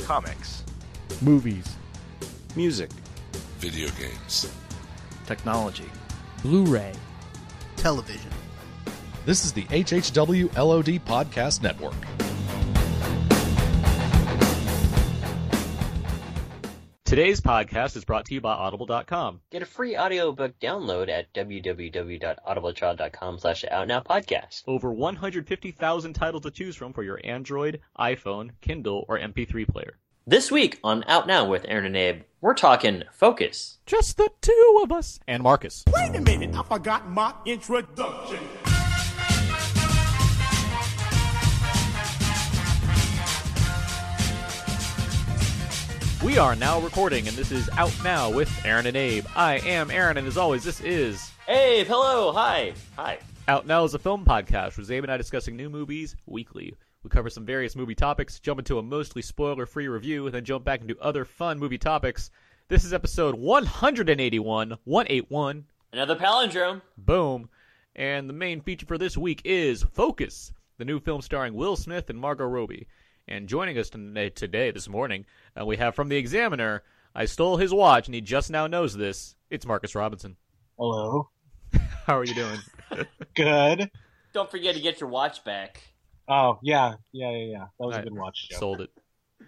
Comics. Movies. Music. Video games. Technology. Blu-ray. Television. This is the HHW LOD Podcast Network. Today's podcast is brought to you by Audible.com. Get a free audiobook download at www.audibletrial.com/outnowpodcast. Over 150,000 titles to choose from for your Android, iPhone, Kindle, or MP3 player. This week on Out Now with Aaron and Abe, we're talking Focus. Just the two of us. And Marcus. Wait a minute, I forgot my introduction. We are now recording, and this is Out Now with Aaron and Abe. I am Aaron, and as always, this is... Abe, hello, hi. Out Now is a film podcast with Abe and I discussing new movies weekly. We cover some various movie topics, jump into a mostly spoiler-free review, and then jump back into other fun movie topics. This is episode 181, 181. Another palindrome. Boom. And the main feature for this week is Focus, the new film starring Will Smith and Margot Robbie. And joining us today, this morning, we have from The Examiner, I stole his watch, and he just now knows this. It's Marcus Robinson. Hello. How are you doing? Good. Don't forget to get your watch back. Oh, yeah. That was a good watch joke. Sold it.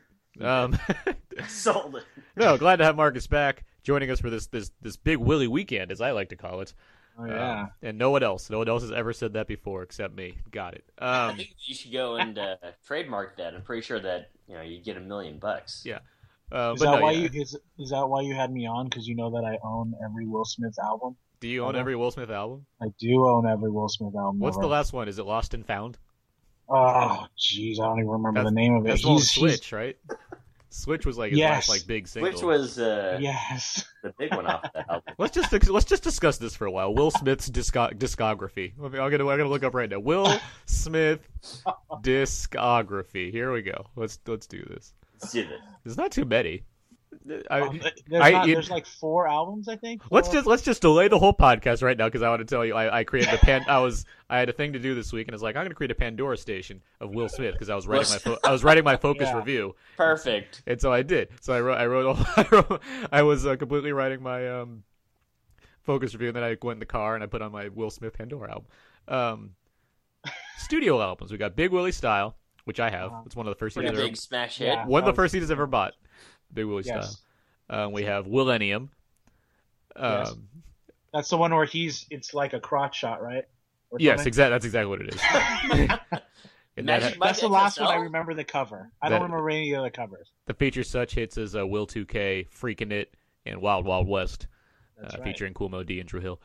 Sold it. No, glad to have Marcus back, joining us for this Big Willie weekend, as I like to call it. Oh, yeah. And no one else has ever said that before except me. Got it. I think you should go and trademark that. I'm pretty sure that you get $1 million. Yeah. Is that why you had me on? Because you know that I own every Will Smith album. Do you own every Will Smith album? I do own every Will Smith album. What's the last one? Is it Lost and Found? Oh, jeez, I don't even remember the name of it. That's on Switch, right? Switch was like his last big single. Switch was yes, the big one off that album. Let's just discuss this for a while. Will Smith's discography. I'm gonna look up right now. Will Smith discography. Here we go. Let's do this. Let's do this. There's not too many. There's like 4 albums, I think. 4? Let's just delay the whole podcast right now because I want to tell you I created I had a thing to do this week and it's like I'm going to create a Pandora station of Will Smith because I was writing my Focus review. Perfect. And so I did. So I was completely writing my Focus review and then I went in the car and I put on my Will Smith Pandora album. Studio albums. We got Big Willie Style, which I have. It's one of the first CDs. Big smash hit. One of the first CDs I ever bought. Big Willie Style. We have Willennium. Yes. That's the one where it's like a crotch shot, right? Yes, exactly. That's exactly what it is. That's the last one I remember the cover. I don't remember any of the other covers. The feature such hits as Will 2K, Freakin' It, and Wild Wild West, featuring Kool Moe Dee and Drew Hill.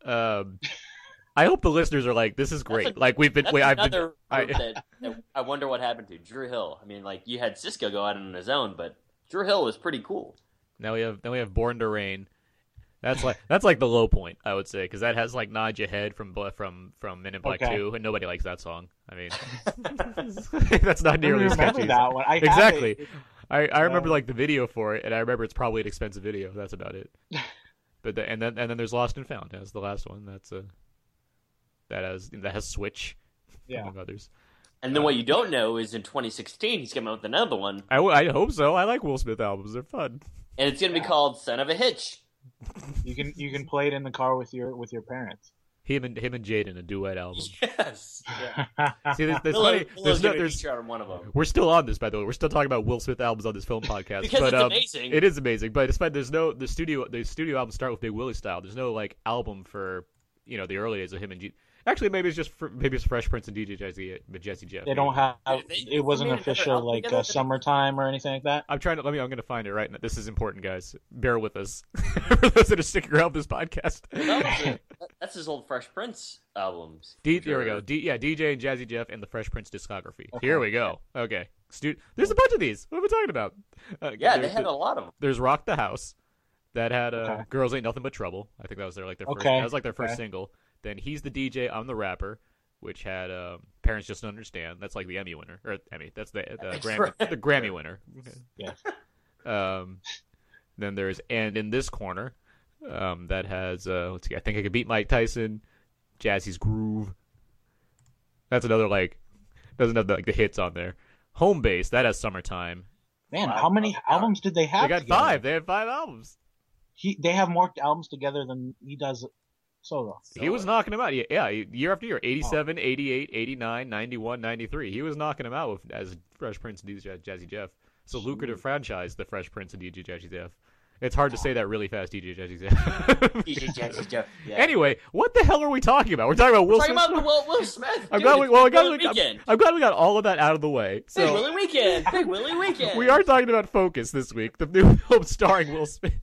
I hope the listeners are like, this is great. I wonder what happened to Drew Hill. I mean, like you had Cisco go out on his own, but Drew Hill was pretty cool. Now we have Born to Rain. That's like the low point, I would say, because that has like Nod Your Head from Men in Black 2, and nobody likes that song. I mean, that's not nearly as catchy. That one. Exactly. I remember like the video for it, and I remember it's probably an expensive video. That's about it. But and then there's Lost and Found. That's the last one. That has Switch. Yeah. Among others. And then what you don't know is in 2016 he's coming out with another one. I hope so. I like Will Smith albums; they're fun. And it's going to be called Son of a Hitch. You can play it in the car with your parents. Him and Jaden, a duet album. Yes. Yeah. See, there's funny. There's on one of them. We're still on this, by the way. We're still talking about Will Smith albums on this film podcast. Because but, it's amazing. It is amazing, but despite the studio albums start with Big Willie Style. There's no like album for the early days of him and Actually, maybe it's Fresh Prince and DJ Jazzy Jeff. They don't have. It wasn't official like Summertime or anything like that. I'm going to find it right now. This is important, guys. Bear with us for those that are sticking around this podcast. That's his old Fresh Prince albums. Here we go. DJ and Jazzy Jeff and the Fresh Prince discography. Okay. Here we go. Okay. There's a bunch of these. What are we talking about? They had a lot of them. There's Rock the House. That had Girls Ain't Nothing But Trouble. I think that was their first. That was like their first single. Then He's the DJ, I'm the Rapper, which had Parents Just Don't Understand. That's like the Emmy winner. Or Emmy. That's the Grammy winner. Okay. Yeah. Then there's And in This Corner. That has, let's see, I Think I Could Beat Mike Tyson, Jazzy's Groove. That's another, doesn't have the hits on there. Home Base, that has Summertime. Man, Wow. how many albums did they have? They got together? 5. They had 5 albums. They have more albums together than he does solo. He was knocking them out. Yeah, year after year. 87, 88, 89, 91, 93. He was knocking them out as Fresh Prince and DJ Jazzy Jeff. It's a lucrative franchise, the Fresh Prince and DJ Jazzy Jeff. It's hard to say that really fast, DJ Jazzy Jeff. DJ Jazzy Jeff. Yeah. Anyway, what the hell are we talking about? We're talking about Will Talking Smith. about Will Smith. I'm Dude, glad we, it's well, Big Willie Weekend. I'm glad we got all of that out of the way. Big So Willie Weekend. Big Willie Weekend. we are talking about Focus this week, the new film starring Will Smith.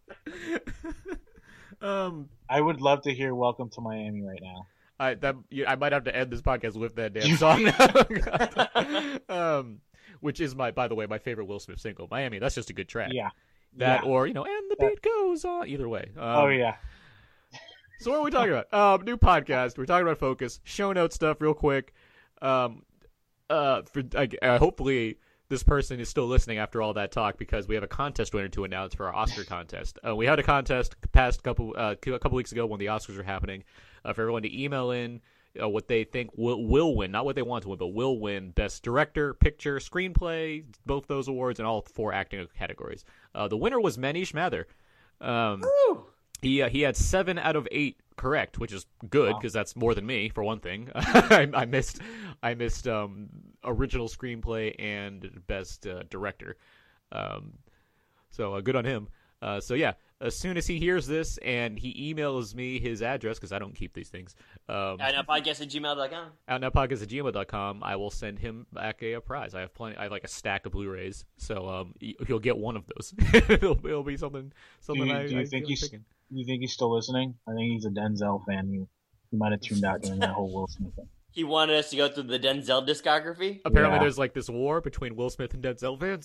I would love to hear "Welcome to Miami" right now. I might have to end this podcast with that damn song now. Which is by the way, my favorite Will Smith single, Miami. That's just a good track. Yeah. That Yeah. or and the beat goes on. Either way. Oh yeah. So what are we talking about? New podcast. We're talking about Focus. Show note stuff real quick. Hopefully this person is still listening after all that talk because we have a contest winner to announce for our Oscar contest. We had a contest past couple weeks ago when the Oscars were happening for everyone to email in what they think will win, not what they want to win, but will win Best Director, Picture, Screenplay, both those awards, and all 4 acting categories. The winner was Manish Mather. He had 7 out of 8 correct, which is good because that's more than me for one thing. I missed original screenplay and best director. So good on him. So yeah, as soon as he hears this and he emails me his address because I don't keep these things. Outnowpodcast@gmail.com. Outnowpodcast@gmail.com. I will send him back a prize. I have plenty. I have like a stack of Blu-rays, so he'll get one of those. it'll be something. Do you think he's still listening? I think he's a Denzel fan. He might have tuned out during that whole Will Smith thing. He wanted us to go through the Denzel discography. Apparently, Yeah. there's like this war between Will Smith and Denzel fans.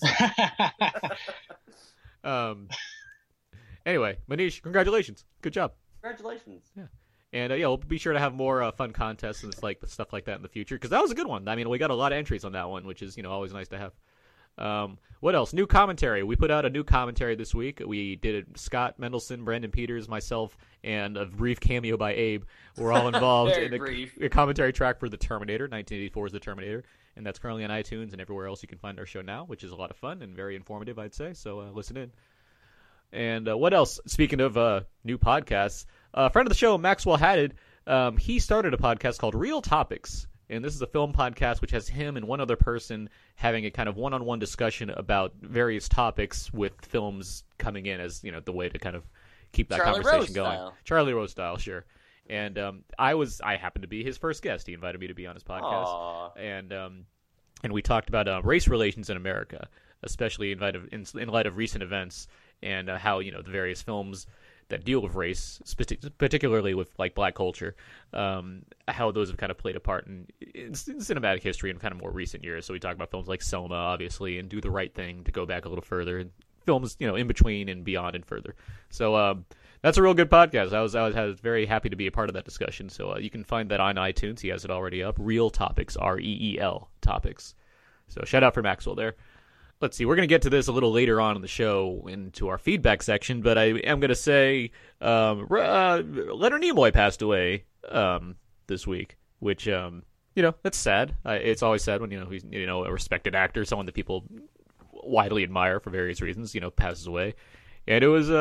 Anyway, Manish, congratulations. Good job. Congratulations. And we'll be sure to have more fun contests and stuff like that in the future because that was a good one. I mean, we got a lot of entries on that one, which is always nice to have. What else? New commentary. We put out a new commentary this week. We did it. Scott Mendelson, Brandon Peters, myself, and a brief cameo by Abe. We're all involved Very in brief. a commentary track for The Terminator. 1984 is The Terminator, and that's currently on iTunes and everywhere else you can find our show now, which is a lot of fun and very informative, I'd say. So listen in. And what else? Speaking of new podcasts, a friend of the show, Maxwell Haddad, he started a podcast called Real Topics. And this is a film podcast which has him and one other person having a kind of one-on-one discussion about various topics with films coming in as, the way to kind of keep that Charlie conversation Rose going. style. Charlie Rose style, sure. And I happened to be his first guest. He invited me to be on his podcast. Aww. And we talked about race relations in America, especially in light of recent events and how, the various films that deal with race, particularly with like black culture, how those have kind of played a part in cinematic history in kind of more recent years. So we talk about films like Selma, obviously, and Do the Right Thing to go back a little further, and films in between and beyond and further. So that's a real good podcast. I was very happy to be a part of that discussion. So you can find that on iTunes. He has it already up. Real Topics, REEL Topics. So shout out for Maxwell there. Let's see, we're going to get to this a little later on in the show into our feedback section, but I am going to say Leonard Nimoy passed away this week, which, that's sad. It's always sad when, he's, a respected actor, someone that people widely admire for various reasons, passes away. And it was,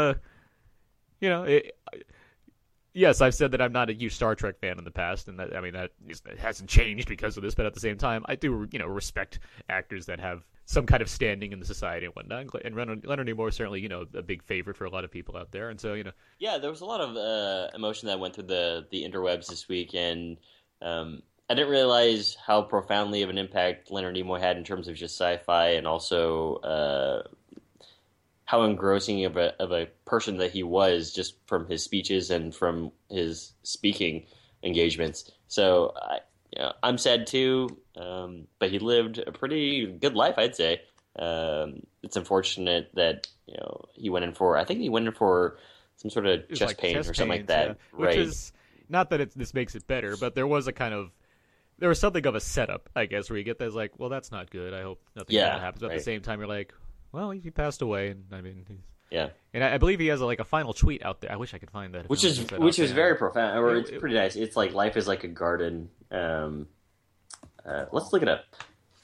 yes, I've said that I'm not a huge Star Trek fan in the past, and that hasn't changed because of this. But at the same time, I do, respect actors that have some kind of standing in the society and whatnot. And Leonard Nimoy is certainly, a big favorite for a lot of people out there. And so, Yeah, there was a lot of emotion that went through the interwebs this week, and I didn't realize how profoundly of an impact Leonard Nimoy had in terms of just sci-fi, and also how engrossing of a person that he was just from his speeches and from his speaking engagements. So I'm sad too, but he lived a pretty good life, I'd say. It's unfortunate that he went in for some sort of chest like pain or something like that. Yeah. Which Right? is not that this makes it better, but there was something of a setup, I guess, where you get that like, well, that's not good. I hope nothing bad happens. But at the same time, you're like, well, he passed away, and Yeah. And I believe he has a final tweet out there. I wish I could find that. Which is very profound, or it's pretty nice. It's like life is like a garden. Let's look it up.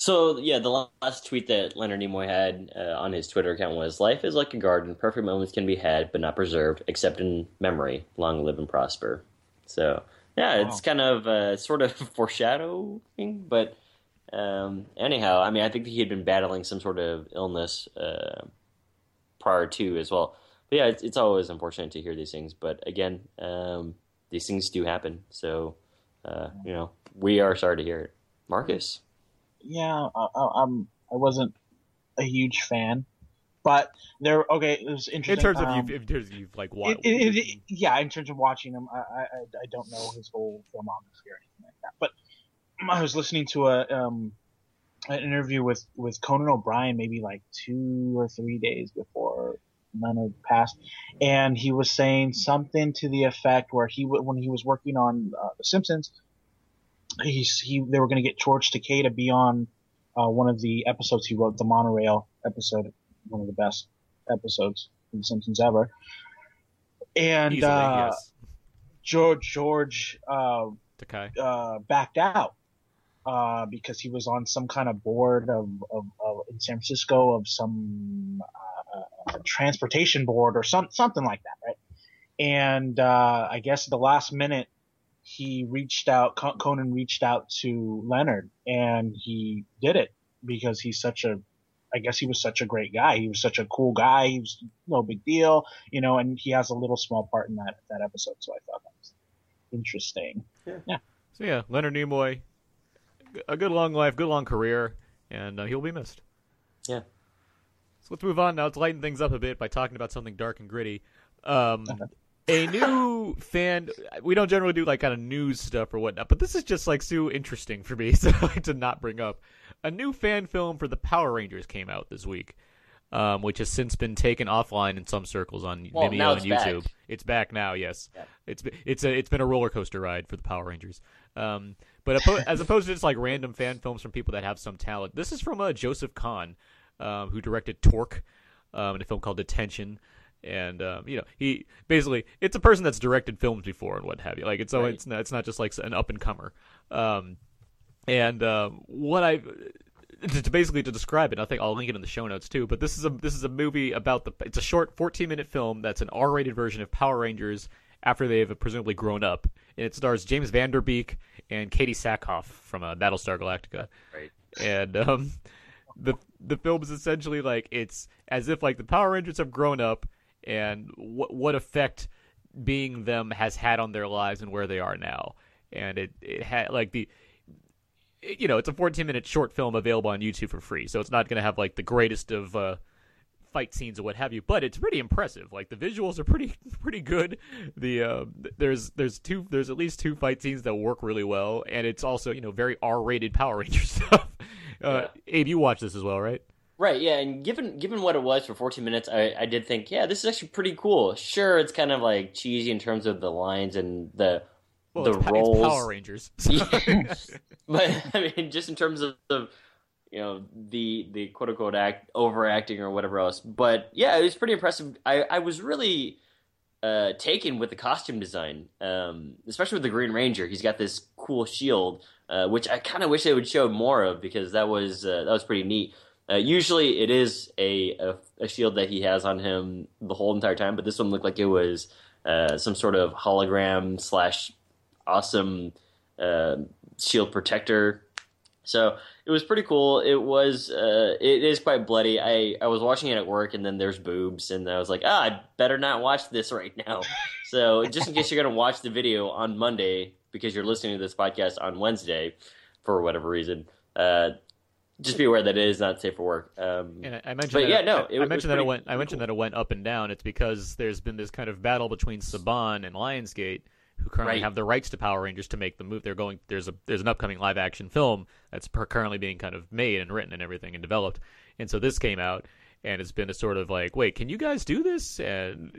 So, yeah, the last tweet that Leonard Nimoy had on his Twitter account was, "Life is like a garden. Perfect moments can be had, but not preserved, except in memory. Long live and prosper." So, yeah, it's kind of sort of foreshadowing, but anyhow, I mean, I think that he had been battling some sort of illness prior to as well. But yeah, it's always unfortunate to hear these things. But again, these things do happen. So, we are sorry to hear it. Marcus? Yeah, I wasn't a huge fan, but it was interesting. In terms of you've like watched. Yeah, in terms of watching him, I don't know his whole filmography or anything like that. But I was listening to an interview with Conan O'Brien maybe like 2 or 3 days before Leonard passed, and he was saying something to the effect where when he was working on The Simpsons, they were going to get George Takei to be on one of the episodes he wrote, the monorail episode, one of the best episodes of The Simpsons ever. And Easily, yes. George Takei backed out because he was on some kind of board of in San Francisco of some transportation board or something like that, right? And I guess at the last minute, Conan reached out to Leonard, and he did it because he was such a great guy. He was such a cool guy. He was no big deal, and he has a little small part in that episode. So I thought that was interesting. Yeah. So yeah, Leonard Nimoy, a good long life, good long career, and he'll be missed. Yeah. So let's move on now. Let's lighten things up a bit by talking about something dark and gritty. A new fan. We don't generally do like kind of news stuff or whatnot, but this is just like so interesting for me, so I like to not bring up. A new fan film for the Power Rangers came out this week, which has since been taken offline in some circles on Vimeo and YouTube. Back. It's back now. Yes, yeah. It's been a roller coaster ride for the Power Rangers. But as opposed to just like random fan films from people that have some talent, this is from Joseph Kahn, who directed Torque, in a film called Detention. And he basically, it's a person that's directed films before and what have you. Like it's not just like an up and comer. To describe it, I think I'll link it in the show notes too. But this is a movie about it's a short 14-minute film that's an R-rated version of Power Rangers after they've presumably grown up. And it stars James Van Der Beek and Katie Sackhoff from Battlestar Galactica. Right. And the film is essentially like it's as if like the Power Rangers have grown up. And what effect being them has had on their lives and where they are now. And it had like it's a 14-minute short film available on YouTube for free, so it's not going to have like the greatest of fight scenes or what have you, but it's pretty impressive. Like the visuals are pretty good. There's at least 2 fight scenes that work really well, and it's also very R-rated Power Ranger stuff. Abe, you watched this as well, right? Right, yeah, and given what it was for 14 minutes, I did think, yeah, this is actually pretty cool. Sure, it's kind of like cheesy in terms of the lines and the roles. It's Power Rangers. Yeah. But I mean, just in terms of the quote unquote overacting or whatever else. But yeah, it was pretty impressive. I was really taken with the costume design, especially with the Green Ranger. He's got this cool shield, which I kind of wish they would show more of because that was pretty neat. Usually it is a shield that he has on him the whole entire time, but this one looked like it was some sort of hologram / awesome shield protector. So it was pretty cool. It is quite bloody. I was watching it at work, and then there's boobs, and I was like, I better not watch this right now. So just in case you're going to watch the video on Monday because you're listening to this podcast on Wednesday for whatever reason, just be aware that it is not safe for work. And I mentioned, I mentioned that it went up and down. It's because there's been this kind of battle between Saban and Lionsgate, who currently have the rights to Power Rangers to make the move. There's an upcoming live action film that's currently being kind of made and written and everything and developed. And so this came out, and it's been a sort of like, wait, can you guys do this? And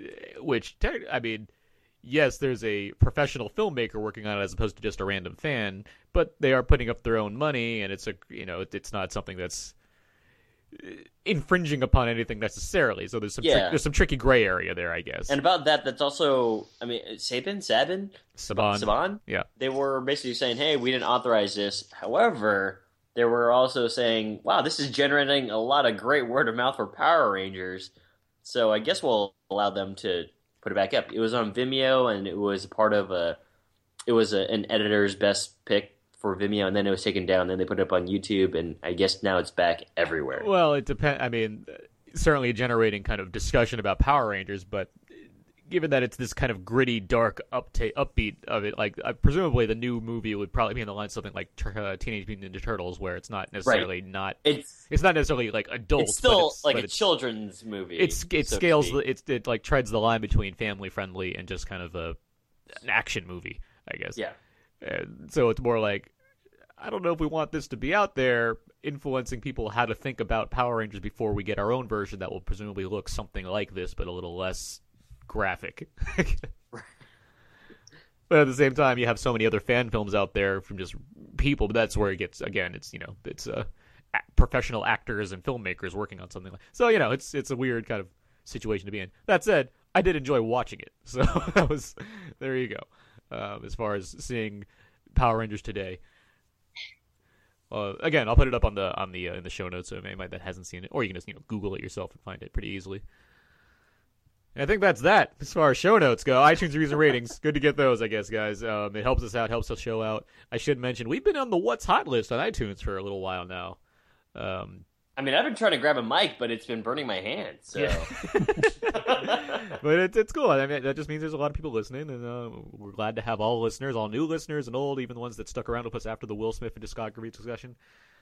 yes, there's a professional filmmaker working on it as opposed to just a random fan, but they are putting up their own money, and it's it's not something that's infringing upon anything necessarily. So there's some tricky gray area there, I guess. And about that's also, Saban, yeah, they were basically saying, hey, we didn't authorize this. However, they were also saying, wow, this is generating a lot of great word of mouth for Power Rangers. So I guess we'll allow them to put it back up. It was on Vimeo, and it was part of an editor's best pick for Vimeo, and then it was taken down. Then they put it up on YouTube, and I guess now it's back everywhere. Well, it depends. I mean, certainly generating kind of discussion about Power Rangers, but given that it's this kind of gritty, dark, upbeat of it, like presumably the new movie would probably be in the line of something like Teenage Mutant Ninja Turtles, where it's not necessarily it's not necessarily like adult. It's still but a children's movie. It scales. It like treads the line between family friendly and just kind of an action movie, I guess. Yeah. So it's more like, I don't know if we want this to be out there influencing people how to think about Power Rangers before we get our own version that will presumably look something like this, but a little less graphic. But at the same time, you have so many other fan films out there from just people, but that's where it gets, again, it's, it's professional actors and filmmakers working on something like, so, it's a weird kind of situation to be in. That said, I did enjoy watching it. So there you go. As far as seeing Power Rangers today. Again, I'll put it up on the in the show notes, so anybody that hasn't seen it, or you can just Google it yourself and find it pretty easily. And I think that's that as far as show notes go. iTunes reviews and ratings, good to get those, I guess, guys. It helps us out, helps us show out. I should mention we've been on the What's Hot list on iTunes for a little while now. I mean, I've been trying to grab a mic, but it's been burning my hand. So, yeah. But it's cool. I mean, that just means there's a lot of people listening, and we're glad to have all listeners, all new listeners and old, even the ones that stuck around with us after the Will Smith and discography discussion.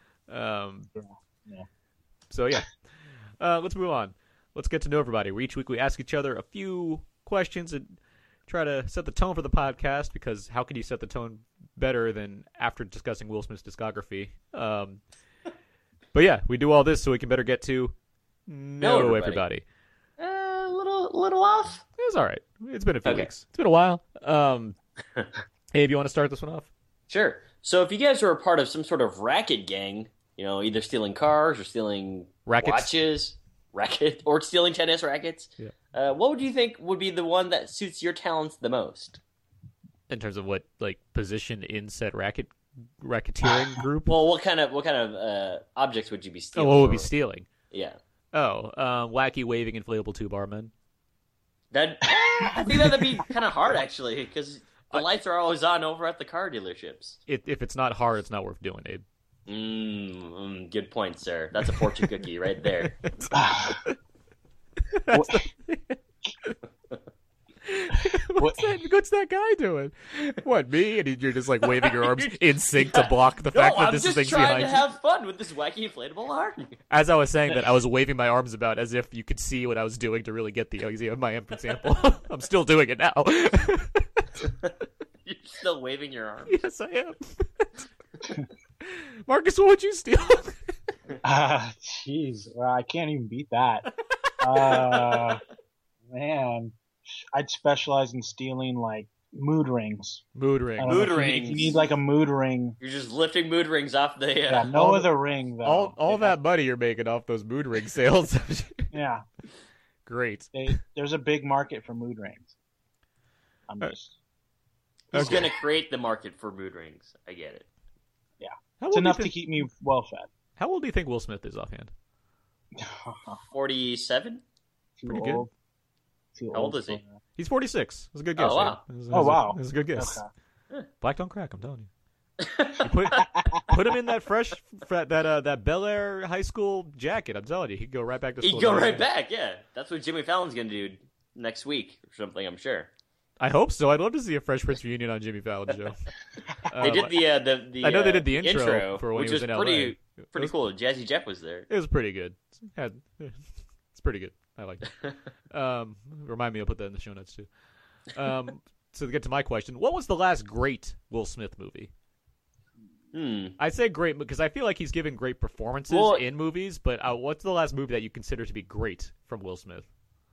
So yeah, let's move on. Let's get to know everybody. Each week we ask each other a few questions and try to set the tone for the podcast, because how can you set the tone better than after discussing Will Smith's discography? But yeah, we do all this so we can better get to know everybody. A little off. It's all right. It's been a few weeks. It's been a while. Hey, if you want to start this one off? Sure. So if you guys are a part of some sort of racket gang, either stealing cars or stealing watches, or stealing tennis rackets, what would you think would be the one that suits your talents the most? In terms of what, like, position in said racketeering group? Well, what kind of objects would you be stealing? Oh, what would be stealing? Yeah. Oh, wacky waving inflatable two-bar men. I think that'd be kind of hard, actually, because the lights are always on over at the car dealerships. If it's not hard, it's not worth doing, Abe. Good point, sir. That's a fortune cookie right there. What's that guy doing? What, me? And you're just like waving your arms in sync to block the fact that this thing's behind you. I'm just trying to have fun with this wacky inflatable arm. As I was saying that, I was waving my arms about as if you could see what I was doing to really get the my example. I'm still doing it now. You're still waving your arms? Yes, I am. Marcus, what would you steal? Jeez, I can't even beat that. Man, I'd specialize in stealing like mood rings. Mood rings. If you need like a mood ring, you're just lifting mood rings off the. No other ring though. All that money you're making off those mood ring sales. Yeah. Great. There's a big market for mood rings. I'm just. Who's going to create the market for mood rings? I get it. Yeah. It's enough to keep me well fed. How old do you think Will Smith is offhand? 47? Pretty good. How old is he? He's 46. That's a good guess. Oh, wow. Wow. That's a good guess. Okay. Black don't crack, I'm telling you. Put him in that fresh, that Bel Air high school jacket. I'm telling you, he'd go right back to school. He'd go right back, yeah. That's what Jimmy Fallon's going to do next week or something, I'm sure. I hope so. I'd love to see a Fresh Prince reunion on Jimmy Fallon's show. They did the I know they did the intro for when which he was was in LA. Pretty cool. Jazzy Jeff was there. It was pretty good. It's pretty good. I liked it. Remind me, I'll put that in the show notes too. So to get to my question, what was the last great Will Smith movie? I say great because I feel like he's given great performances in movies, but what's the last movie that you consider to be great from Will Smith?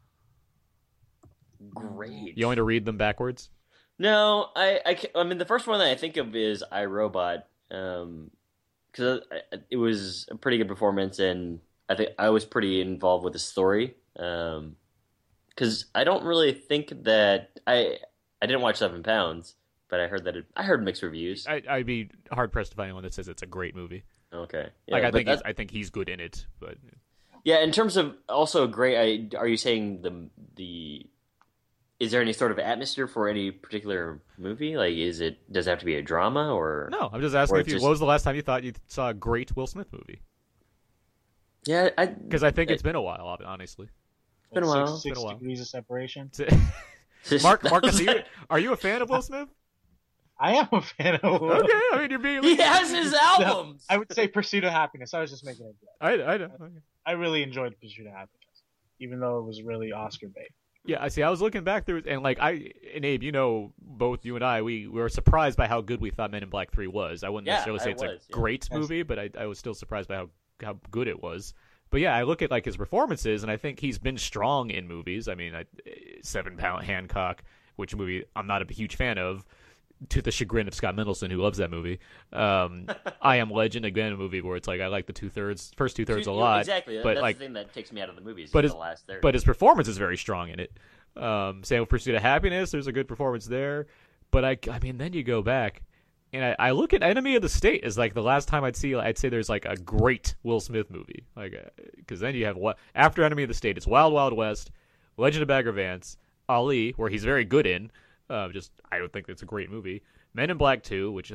Great. You want me to read them backwards? No, I mean the first one that I think of is iRobot, because it was a pretty good performance, and I think I was pretty involved with the story. Because I don't really think that I didn't watch 7 Pounds, but I heard mixed reviews. I'd be hard pressed to find anyone that says it's a great movie. Okay. Yeah, Like but I think he's good in it, but yeah. In terms of also great, are you saying the is there any sort of atmosphere for any particular movie? Like, does it have to be a drama or no. I'm just asking if you. What was the last time you thought you saw a great Will Smith movie? Yeah, because I think it's been a while, honestly. It's been a while. Six degrees of separation. Marcus, are you a fan of Will Smith? I am a fan of Will. Okay, I mean you're being. He has his albums. No, I would say Pursuit of Happiness. I was just making a joke. I know. Okay. I really enjoyed Pursuit of Happiness, even though it was really Oscar bait. Yeah, I see. I was looking back through, and like and Abe, both you and I, we were surprised by how good we thought Men in Black 3 was. I wouldn't necessarily say it's a great movie, but I was still surprised by how good it was. But yeah, I look at like his performances, and I think he's been strong in movies. I mean, 7 Pound Hancock, which movie I'm not a huge fan of, to the chagrin of Scott Mendelson, who loves that movie. I Am Legend, again, a movie where it's like I like the first two thirds a lot. Exactly, but that's like the thing that takes me out of the movies. But the last third. But his performance is very strong in it. Same with Pursuit of Happiness. There's a good performance there. But I mean, then you go back. And I look at Enemy of the State as like the last time I'd say there's like a great Will Smith movie, like because then you have after Enemy of the State, it's Wild Wild West, Legend of Bagger Vance, Ali, where he's very good in. I don't think it's a great movie. Men in Black 2, which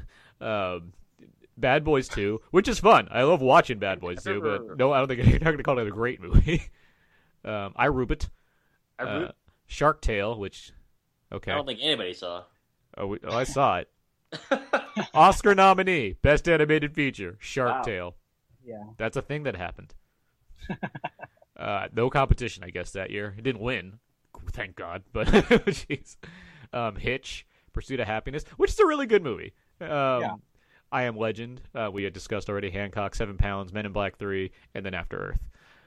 Bad Boys 2, which is fun. I love watching Bad Boys 2, but no, I don't think you're not going to call it a great movie. I Robot, Shark Tale, which okay, I don't think anybody saw. I saw it. Oscar nominee, Best Animated Feature, Shark Tale. Yeah, that's a thing that happened. No competition, I guess, that year. It didn't win, thank God. But jeez, Hitch, Pursuit of Happiness, which is a really good movie. I Am Legend, we had discussed already. Hancock, 7 Pounds, Men in Black 3, and then After Earth.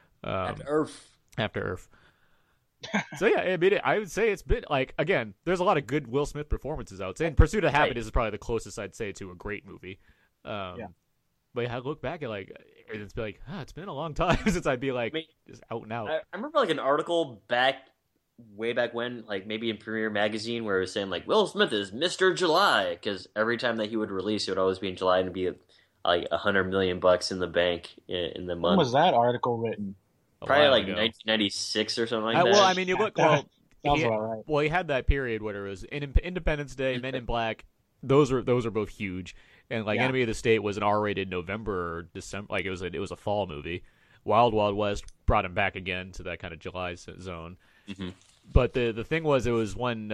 After Earth. So yeah, I mean, I would say it's been like, again, there's a lot of good Will Smith performances, I would say, and Pursuit of Happiness is probably the closest I'd say to a great movie. But I look back at it's been it's been a long time since I'd be like just out and out. I remember like an article way back when, like maybe in Premiere Magazine, where it was saying like Will Smith is Mr. July, because every time that he would release, it would always be in July and be like $100 million in the bank in the month. When was that article written? Probably like 1996 or something like that. Well, I mean, you look. Well, right. Well, he had that period where it was Independence Day, Men in Black. Those are both huge, and like Enemy of the State was an R-rated November or December. Like it was a fall movie. Wild Wild West brought him back again to that kind of July zone. Mm-hmm. But the thing was, it was when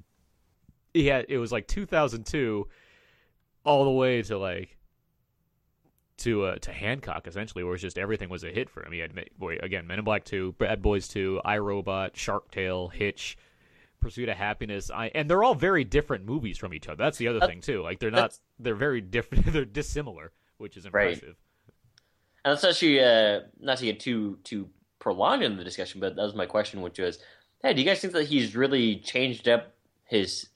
it was like 2002, all the way to like. To Hancock, essentially, where it's just everything was a hit for him. He had, again, Men in Black 2, Bad Boys 2, I, Robot, Shark Tale, Hitch, Pursuit of Happiness, and they're all very different movies from each other. That's the other thing too. Like they're very different. They're dissimilar, which is impressive. Right. And that's actually not to get too prolonged in the discussion, but that was my question, which was, hey, do you guys think that he's really changed up his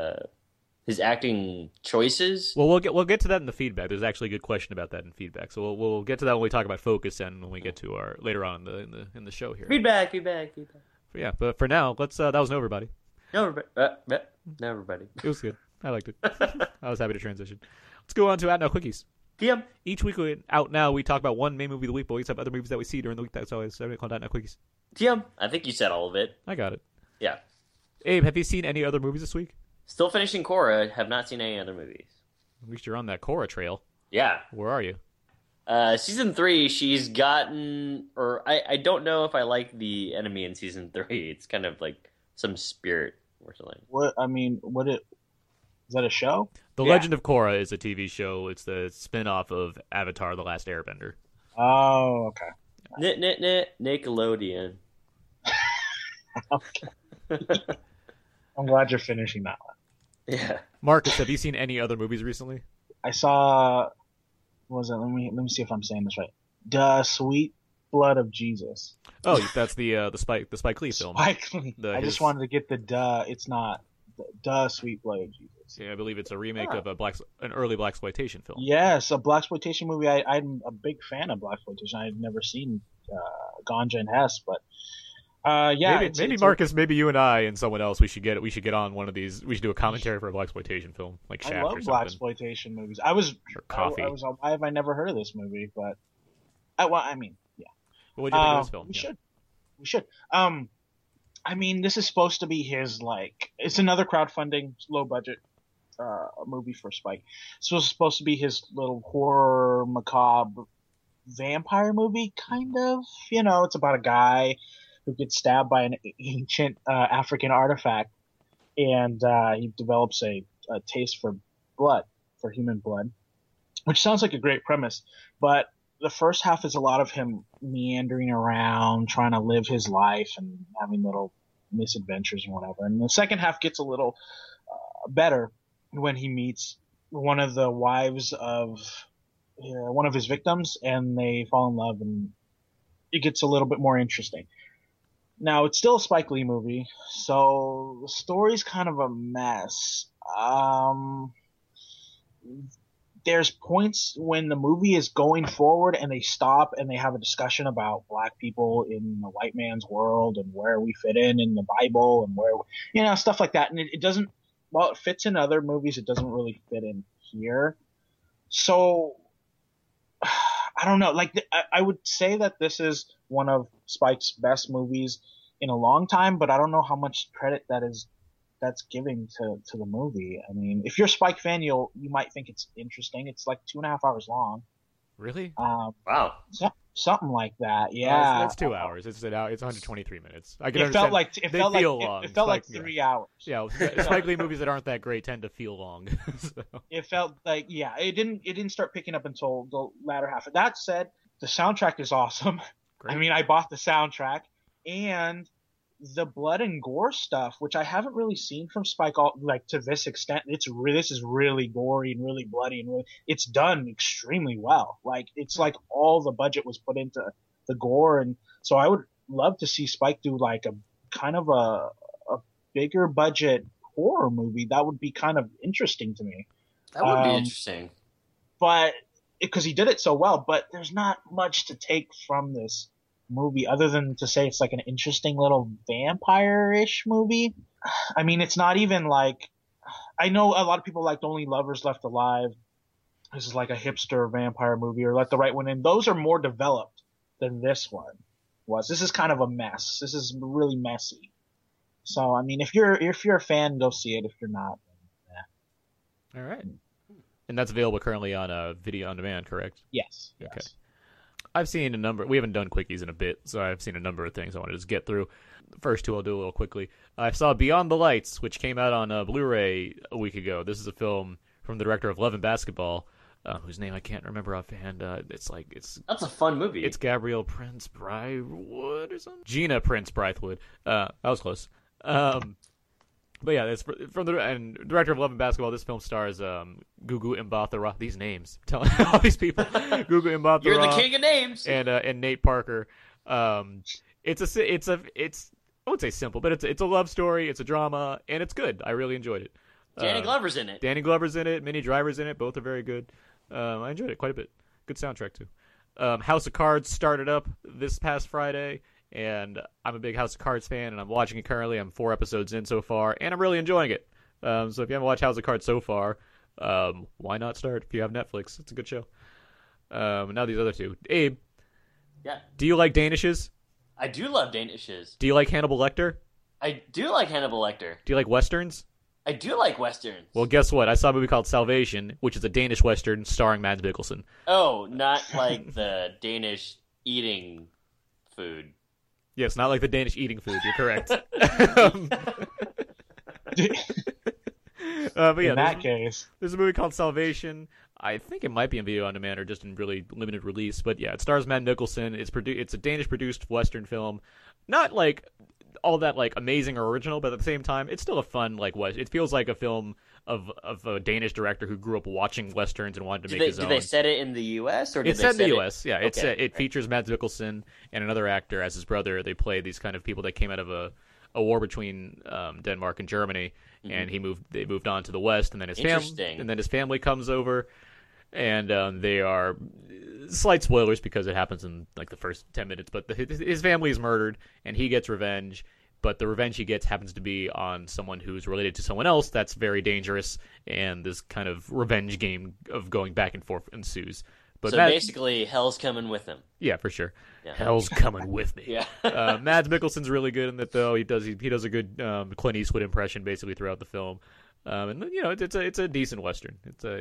acting choices? Well, we'll get to that in the feedback. There's actually a good question about that in feedback. So we'll get to that when we talk about Focus and when we get to our later on in the show here. Feedback. Yeah, but for now, let's. That was everybody. No, everybody. It was good. I liked it. I was happy to transition. Let's go on to Out Now Quickies. TM. Each week we Out Now we talk about one main movie of the week, but we have other movies that we see during the week. That's always called Out Now Quickies. TM. I think you said all of it. I got it. Yeah. Abe, have you seen any other movies this week? Still finishing Korra. Have not seen any other movies. At least you're on that Korra trail. Yeah. Where are you? Season 3, she's gotten... Or I don't know if I like the enemy in Season 3. It's kind of like some spirit or something. Is that a show? The Legend of Korra is a TV show. It's the spin-off of Avatar: The Last Airbender. Oh, okay. Nickelodeon. Okay. I'm glad you're finishing that one. Yeah. Marcus, have you seen any other movies recently? I saw. What was it? Let me see if I'm saying this right. The Sweet Blood of Jesus. Oh, that's the Spike Lee film. Spike Lee. Just wanted to get the duh. It's not the Sweet Blood of Jesus. Yeah, I believe it's a remake of an early blaxploitation film. Yes, a blaxploitation movie. I'm a big fan of blaxploitation. I'd never seen Ganja and Hess, but Yeah, maybe Marcus, maybe you and I and someone else, we should get on one of these. We should do a commentary for a blaxploitation film, like Shaft I love or something. blaxploitation movies. Or Coffee. Why have I never heard of this movie? But yeah. What would you think of this film? We should. I mean, this is supposed to be his it's another crowdfunding, low budget movie for Spike. So it's supposed to be his little horror macabre vampire movie, kind of. It's about a guy who gets stabbed by an ancient African artifact, and he develops a taste for blood, for human blood, which sounds like a great premise. But the first half is a lot of him meandering around, trying to live his life and having little misadventures and whatever. And the second half gets a little better when he meets one of the wives of one of his victims, and they fall in love, and it gets a little bit more interesting. Now, it's still a Spike Lee movie, so the story's kind of a mess. There's points when the movie is going forward and they stop and they have a discussion about black people in the white man's world and where we fit in the Bible and where, stuff like that. And it doesn't, while it fits in other movies, it doesn't really fit in here. So, I don't know. I would say that this is one of Spike's best movies in a long time, but I don't know how much credit that's giving to the movie. I mean, if you're a Spike fan, you might think it's interesting. It's like 2.5 hours long. Really? Wow. Something like that. Yeah. That's 2 hours. It's 123 minutes. I can it understand. Felt like 3 hours. Yeah, Spike Lee movies that aren't that great tend to feel long. So. It felt like, yeah, it didn't start picking up until the latter half. That said, the soundtrack is awesome. Great. I mean, I bought the soundtrack, and the blood and gore stuff, which I haven't really seen from Spike to this extent. This is really gory and really bloody, and it's done extremely well. It's like all the budget was put into the gore, and so I would love to see Spike do a kind of a bigger budget horror movie. That would be kind of interesting to me. That would be interesting. But because he did it so well, but there's not much to take from this movie other than to say it's like an interesting little vampire-ish movie. I mean, it's not even I know a lot of people liked Only Lovers Left Alive. This is like a hipster vampire movie, or Let the Right One In. Those are more developed than this one was. This is kind of a mess. This is really messy. So, I mean, if you're a fan, go see it. If you're not, All right. And that's available currently on video on demand, correct? Yes. Okay. I've seen a number. We haven't done quickies in a bit, so I've seen a number of things I want to just get through. The first two I'll do a little quickly. I saw Beyond the Lights, which came out on Blu-ray a week ago. This is a film from the director of Love and Basketball, whose name I can't remember offhand. It's that's a fun movie. It's Gabrielle Prince Bythewood or something. Gina Prince Bythewood. That was close. But yeah, it's from the director of Love and Basketball. This film stars Gugu Mbatha-Raw. These names, I'm telling all these people, Gugu Mbatha-Raw. You're the king of names. And Nate Parker. It's I would say simple, but it's a love story. It's a drama, and it's good. I really enjoyed it. Danny Glover's in it. Danny Glover's in it. Minnie Driver's in it. Both are very good. I enjoyed it quite a bit. Good soundtrack too. House of Cards started up this past Friday. And I'm a big House of Cards fan, and I'm watching it currently. I'm 4 episodes in so far, and I'm really enjoying it. So if you haven't watched House of Cards so far, why not start if you have Netflix? It's a good show. Now these other two. Abe. Yeah. Do you like Danishes? I do love Danishes. Do you like Hannibal Lecter? I do like Hannibal Lecter. Do you like Westerns? I do like Westerns. Well, guess what? I saw a movie called Salvation, which is a Danish Western starring Mads Mikkelsen. Oh, not like the Danish eating food. Yes, not like the Danish eating food. You're correct. But yeah, in that case, there's a movie called Salvation. I think it might be in video on demand or just in really limited release. But yeah, it stars Mads Mikkelsen. It's a Danish-produced Western film. Not like all that amazing or original, but at the same time, it's still a fun it feels like a film of a Danish director who grew up watching Westerns and wanted to make his own. Did they set it in the U.S. or did it's they set in the set U.S. Yeah, it features Mads Mikkelsen and another actor as his brother. They play these kind of people that came out of a war between Denmark and Germany, and they moved on to the West, and then his family comes over, and they are slight spoilers because it happens in like the first 10 minutes, but his family is murdered and he gets revenge, but the revenge he gets happens to be on someone who's related to someone else that's very dangerous, and this kind of revenge game of going back and forth ensues. But so basically, hell's coming with him. Yeah, for sure. Yeah. Hell's coming with me. Yeah. Mads Mikkelsen's really good in it, though. He does a good Clint Eastwood impression basically throughout the film, and you know it's a decent western.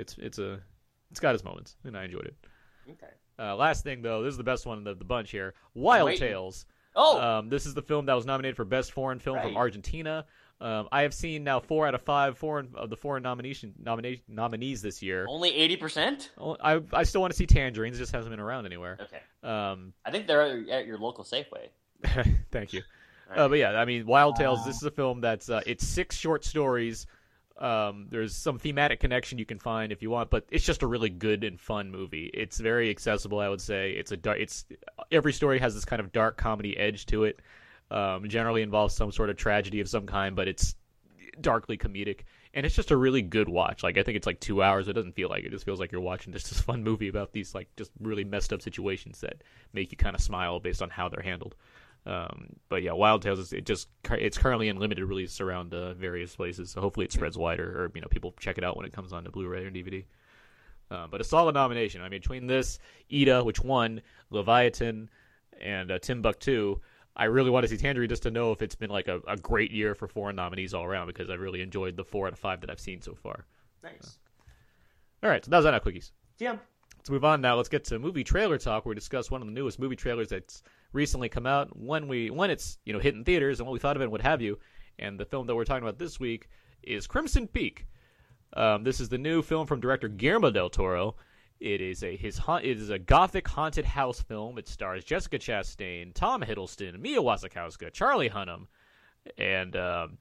It's got its moments, and I enjoyed it. Okay. Last thing though, this is the best one of the bunch here. Wild Tales. Oh. This is the film that was nominated for Best Foreign Film from Right. Argentina. I have seen now 4 out of 5 of the foreign nominees this year. Only 80%? I still want to see Tangerines. It just hasn't been around anywhere. Okay. I think they're at your local Safeway. Thank you. Right. But yeah, I mean, Wild Tales. This is a film that's it's 6 short stories. There's some thematic connection you can find if you want, but it's just a really good and fun movie. It's very accessible, I would say. Every story has this kind of dark comedy edge to it. Generally involves some sort of tragedy of some kind, but it's darkly comedic, and it's just a really good watch. Like, I think it's like 2 hours. It doesn't feel like it. It just feels like you're watching just this fun movie about these like just really messed up situations that make you kind of smile based on how they're handled. But yeah, Wild Tales it's currently in limited release around various places, so hopefully it spreads wider, or people check it out when it comes on to Blu-ray or DVD. But a solid nomination. I mean, between this, Ida, which won, Leviathan, and Timbuktu, I really want to see Tangerine just to know if it's been like a great year for foreign nominees all around, because I really enjoyed the 4 out of 5 that I've seen so far. Nice. All right, so that was Out Quickies. Yeah. Let's move on now. Let's get to movie trailer talk, where we discuss one of the newest movie trailers that's recently come out, when it's hitting theaters and what we thought of it and what have you. And the film that we're talking about this week is Crimson Peak. This is the new film from director Guillermo del Toro. It is a gothic haunted house film. It stars Jessica Chastain, Tom Hiddleston, Mia Wasikowska, Charlie Hunnam, and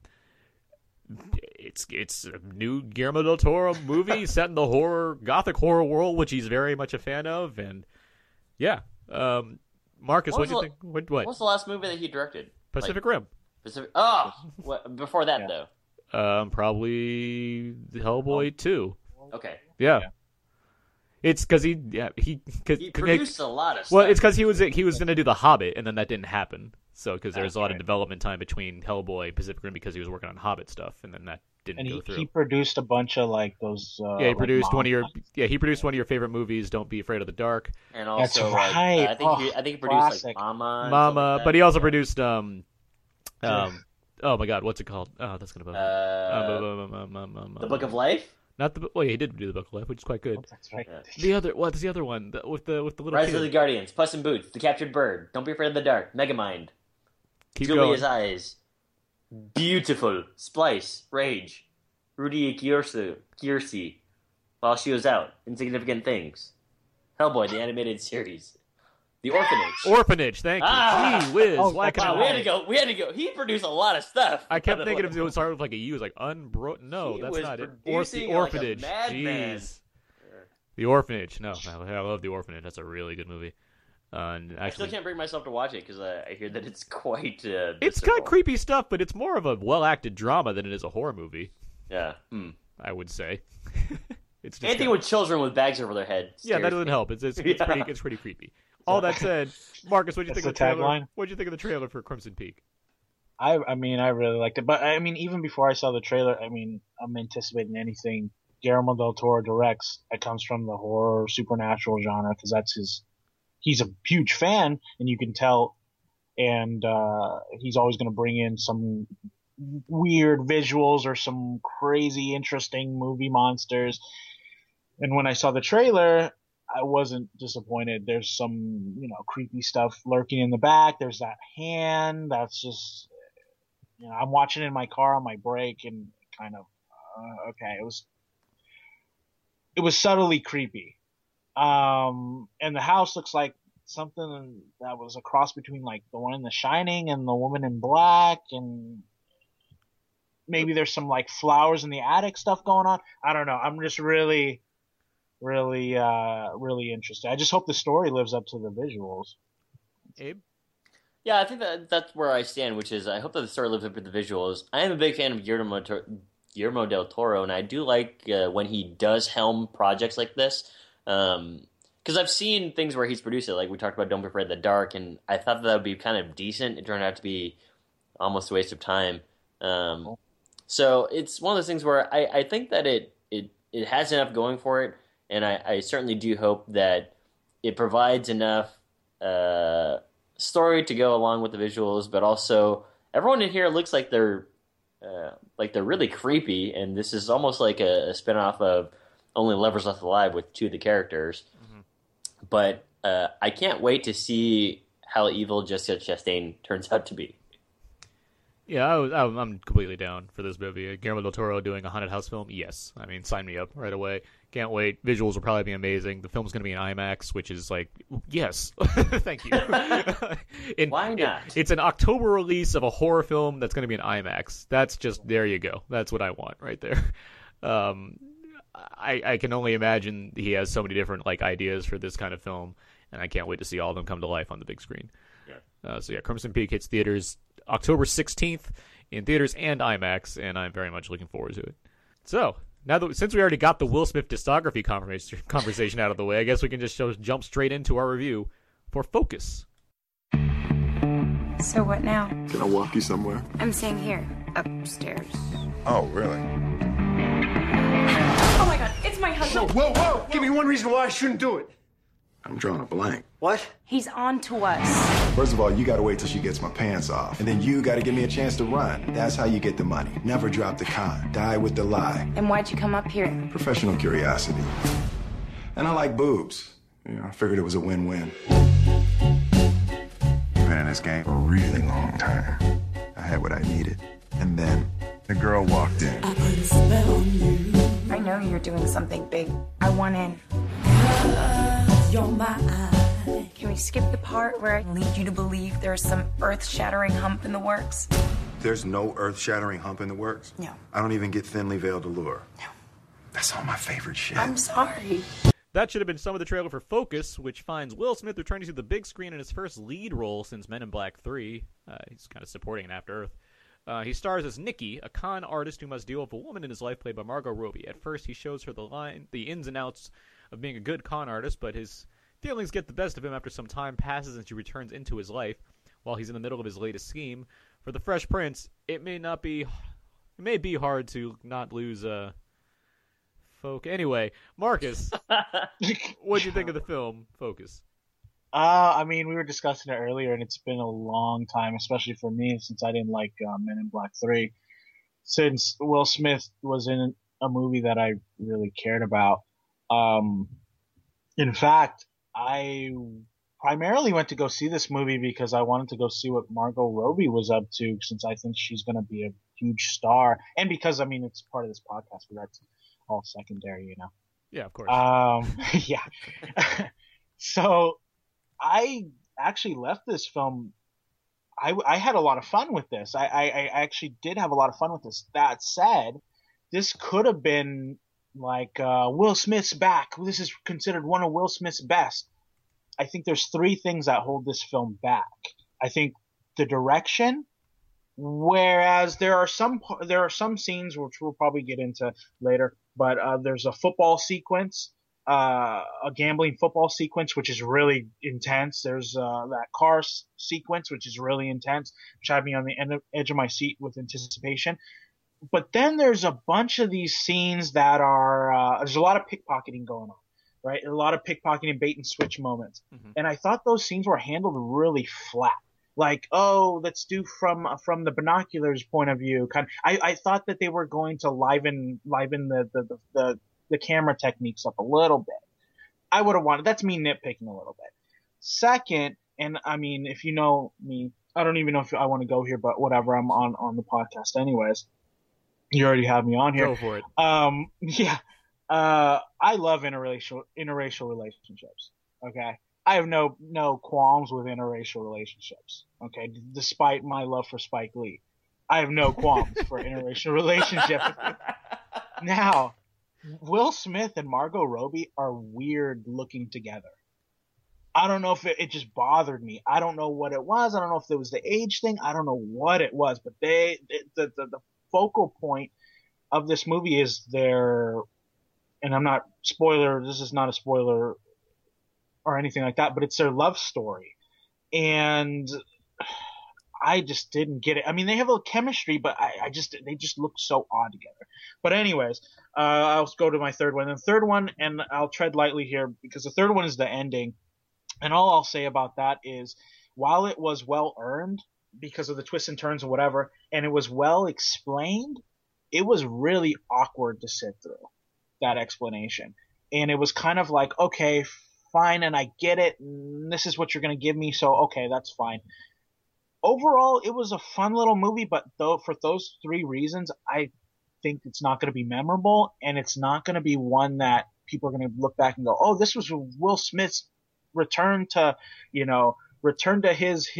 it's a new Guillermo del Toro movie set in the gothic horror world, which he's very much a fan of. And yeah, Marcus, what do you think? What? What was the last movie that he directed? Pacific Rim. Before that though. Probably Hellboy 2. Okay. Yeah. It's because he produced a lot of stuff. Well, it's because he was going to do The Hobbit, and then that didn't happen. So because there was a lot of development time between Hellboy and Pacific Rim, because he was working on Hobbit stuff, and then that didn't go through. He produced a bunch of like those. He produced one of your favorite movies, Don't Be Afraid of the Dark. And also, that's right. I think he produced classic. like Mama, but he also produced oh my God, what's it called? Oh, that's gonna bug me. The Book of Life. Not the. Well, yeah, he did do the Book of Life, which is quite good. Oh, that's right. Yeah. What's the other one with the little Rise kid? of the Guardians, Puss in Boots, The Captured Bird, Don't Be Afraid of the Dark, Megamind, Keep Julia's going. Eyes, Beautiful, Splice, Rage, Rudy Kiersi, While She Was Out, Insignificant Things, Hellboy, the animated series, The Orphanage, thank you. Gee whiz. Why can wow, we had to go. He produced a lot of stuff. I kept thinking it was started with like a U. It was like Unbroken. No, He that's was not it. producing The Orphanage. like a madman. Jeez. The Orphanage. No, I love The Orphanage. That's a really good movie. And I still actually, can't bring myself to watch it because I hear that it's quite. it's got creepy stuff, but it's more of a well-acted drama than it is a horror movie. Yeah. I would say. It's just Anything with children with bags over their head. Yeah, that doesn't help. It's pretty creepy. All that said, Marcus, what do you think of the trailer? Tagline? What do you think of the trailer for Crimson Peak? I mean, I really liked it, but I mean, even before I saw the trailer, I mean, I'm anticipating anything Guillermo del Toro directs that comes from the horror supernatural genre, because he's a huge fan, and you can tell, and he's always going to bring in some weird visuals or some crazy interesting movie monsters. And when I saw the trailer, I wasn't disappointed. There's some, creepy stuff lurking in the back. There's that hand that's just, I'm watching in my car on my break, and kind of, okay, it was subtly creepy. And the house looks like something that was a cross between like the one in The Shining and The Woman in Black, and maybe there's some like flowers in the attic stuff going on. I don't know. I'm just really interested. I just hope the story lives up to the visuals. Abe? Yeah, I think that's where I stand, which is I hope that the story lives up to the visuals. I am a big fan of Guillermo del Toro, and I do like when he does helm projects like this. Because because I've seen things where he's produced it, like we talked about Don't Be Afraid of the Dark, and I thought that would be kind of decent. It turned out to be almost a waste of time. So it's one of those things where I think that it has enough going for it, and I certainly do hope that it provides enough story to go along with the visuals, but also everyone in here looks like they're really creepy, and this is almost like a spinoff of Only Lovers Left Alive with two of the characters. Mm-hmm. But I can't wait to see how evil Jessica Chastain turns out to be. Yeah, I'm completely down for this movie. Guillermo del Toro doing a haunted house film? Yes. I mean, sign me up right away. Can't wait. Visuals will probably be amazing. The film's going to be in IMAX, which is like, yes. Thank you. Why not? It's an October release of a horror film that's going to be in IMAX. That's just, there you go. That's what I want right there. I can only imagine he has so many different ideas for this kind of film, and I can't wait to see all of them come to life on the big screen. Yeah. Crimson Peak hits theaters October 16th in theaters and IMAX, and I'm very much looking forward to it. So, since we already got the Will Smith discography conversation out of the way, I guess we can just jump straight into our review for Focus. So what now? Can I walk you somewhere? I'm staying here, upstairs. Oh, really? Oh my god, it's my husband! Whoa! Give me one reason why I shouldn't do it. I'm drawing a blank. What? He's on to us. First of all, you gotta wait till she gets my pants off. And then you gotta give me a chance to run. That's how you get the money. Never drop the con. Die with the lie. And why'd you come up here? Professional curiosity. And I like boobs. I figured it was a win-win. You've been in this game for a really long time. I had what I needed. And then the girl walked in. I know you're doing something big. I want in. You're my eye. Can we skip the part where I lead you to believe there's some earth-shattering hump in the works? There's no earth-shattering hump in the works? No. I don't even get thinly veiled allure. No. That's all my favorite shit. I'm sorry. That should have been some of the trailer for Focus, which finds Will Smith returning to the big screen in his first lead role since Men in Black 3. He's kind of supporting an After Earth. He stars as Nikki, a con artist who must deal with a woman in his life played by Margot Robbie. At first, he shows her the ins and outs of being a good con artist, but his feelings get the best of him after some time passes and she returns into his life while he's in the middle of his latest scheme. For the Fresh Prince, it may be hard to not lose Anyway, Marcus, what'd you think of the film Focus? I mean, we were discussing it earlier, and it's been a long time, especially for me, since I didn't like Men in Black 3. Since Will Smith was in a movie that I really cared about. In fact, I primarily went to go see this movie because I wanted to go see what Margot Robbie was up to, since I think she's going to be a huge star. And because, I mean, it's part of this podcast, but that's all secondary, Yeah, of course. Yeah. So I actually left this film. I had a lot of fun with this. I actually did have a lot of fun with this. That said, this could have been like Will Smith's back. This is considered one of Will Smith's best. I think there's three things that hold this film back. I think the direction, whereas there are some scenes which we'll probably get into later, but there's a football sequence, a gambling football sequence, which is really intense. There's that car sequence, which is really intense, which had me on the edge of my seat with anticipation. But then there's a bunch of these scenes that are there's a lot of pickpocketing going on, right? A lot of pickpocketing, bait and switch moments. Mm-hmm. And I thought those scenes were handled really flat. Like, oh, let's do from the binoculars point of view. I thought that they were going to liven the camera techniques up a little bit. I would have wanted. That's me nitpicking a little bit. Second, and I mean, if you know me, I don't even know if I want to go here, but whatever. I'm on the podcast anyways. You already have me on here. Go for it. Yeah. I love interracial relationships. Okay. I have no qualms with interracial relationships. Okay. Despite my love for Spike Lee, I have no qualms for interracial relationships. Now, Will Smith and Margot Robbie are weird looking together. I don't know if it just bothered me. I don't know what it was. I don't know if it was the age thing. I don't know what it was, but the focal point of this movie is their, and I'm not spoiler. This is not a spoiler or anything like that, but it's their love story. And I just didn't get it. I mean, they have a chemistry, but they just look so odd together. But anyways, I'll go to my third one. And the third one, and I'll tread lightly here because the third one is the ending. And all I'll say about that is, while it was well earned because of the twists and turns and whatever, and it was well explained, it was really awkward to sit through that explanation. And it was kind of like, okay, fine, and I get it, and this is what you're going to give me, so okay, that's fine. Overall, it was a fun little movie, but for those three reasons, I think it's not going to be memorable, and it's not going to be one that people are going to look back and go, oh, this was Will Smith's return to his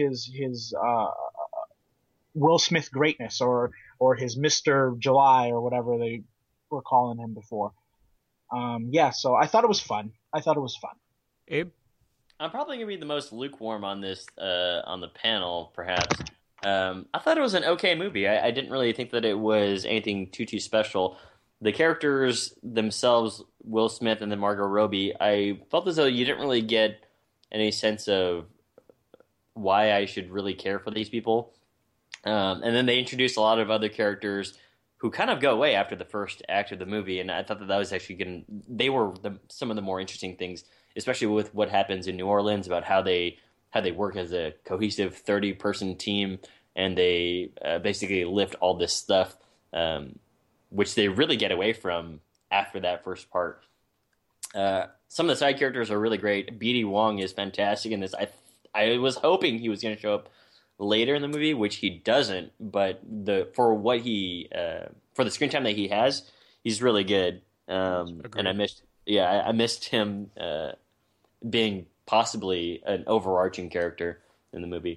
Will Smith greatness, or his Mr. July, or whatever they were calling him before. So I thought it was fun. Abe? I'm probably going to be the most lukewarm on this, on the panel, perhaps. I thought it was an okay movie. I didn't really think that it was anything too special. The characters themselves, Will Smith and then Margot Robbie, I felt as though you didn't really get any sense of why I should really care for these people. And then they introduced a lot of other characters who kind of go away after the first act of the movie, and I thought that was actually they were some of the more interesting things, especially with what happens in New Orleans, about how they work as a cohesive 30-person team, and they basically lift all this stuff, which they really get away from after that first part. Some of the side characters are really great. BD Wong is fantastic in this. I was hoping he was going to show up later in the movie, which he doesn't, but for the screen time that he has, he's really good. And I missed him being possibly an overarching character in the movie.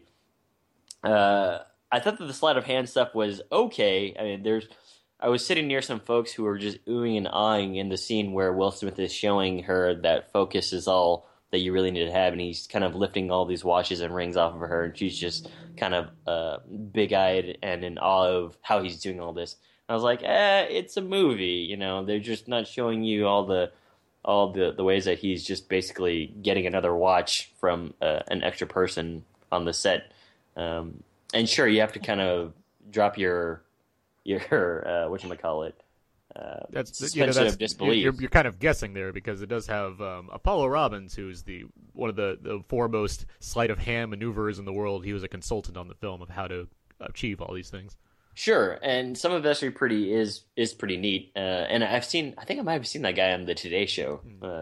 I thought that the sleight of hand stuff was okay. I mean, I was sitting near some folks who were just oohing and ahhing in the scene where Will Smith is showing her that focus is all that you really need to have, and he's kind of lifting all these watches and rings off of her, and she's just kind of big-eyed and in awe of how he's doing all this. And I was like, it's a movie, they're just not showing you all the ways that he's just basically getting another watch from an extra person on the set. And sure, you have to kind of drop your whatchamacallit, suspension of disbelief. You're kind of guessing there, because it does have Apollo Robbins, who's one of the foremost sleight of hand maneuvers in the world. He was a consultant on the film of how to achieve all these things. Sure, and some of it actually is pretty neat. And I think I might have seen that guy on the Today Show.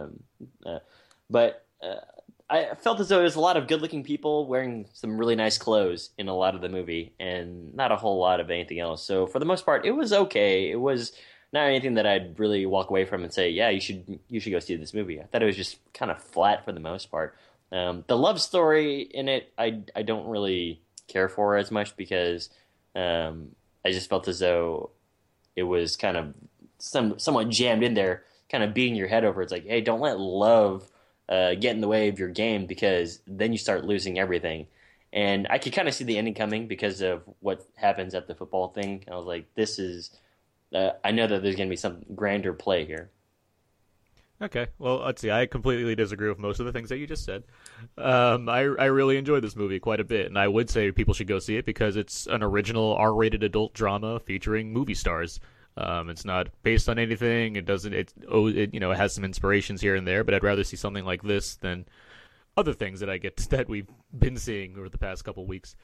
But I felt as though there was a lot of good-looking people wearing some really nice clothes in a lot of the movie, and not a whole lot of anything else. So for the most part, it was okay. It was not anything that I'd really walk away from and say, yeah, you should go see this movie. I thought it was just kind of flat for the most part. The love story in it, I don't really care for as much, because I just felt as though it was kind of somewhat jammed in there, kind of beating your head over. It's like, hey, don't let love get in the way of your game, because then you start losing everything. And I could kind of see the ending coming because of what happens at the football thing. I was like, this is... I know that there's going to be some grander play here. Okay, well, let's see. I completely disagree with most of the things that you just said. I really enjoyed this movie quite a bit, and I would say people should go see it because it's an original R-rated adult drama featuring movie stars. It's not based on anything. It doesn't. It has some inspirations here and there, but I'd rather see something like this than other things that we've been seeing over the past couple weeks.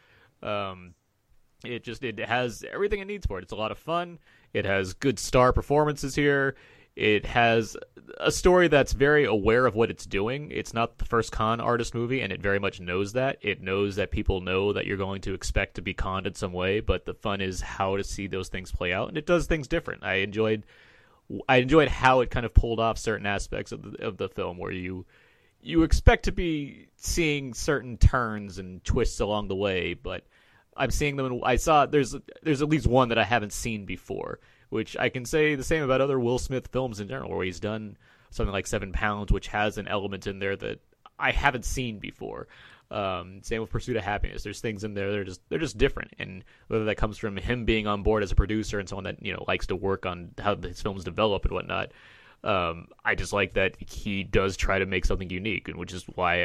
It has everything it needs for it. It's a lot of fun. It has good star performances here. It has a story that's very aware of what it's doing. It's not the first con artist movie, and it very much knows that. It knows that people know that you're going to expect to be conned in some way, but the fun is how to see those things play out, and it does things different. I enjoyed how it kind of pulled off certain aspects of the film where you expect to be seeing certain turns and twists along the way, but I'm seeing them. There's at least one that I haven't seen before, which I can say the same about other Will Smith films in general, where he's done something like 7 Pounds, which has an element in there that I haven't seen before. Same with Pursuit of Happiness. There's things in there they're just different, and whether that comes from him being on board as a producer and someone that likes to work on how his films develop and whatnot. I just like that he does try to make something unique, and which is why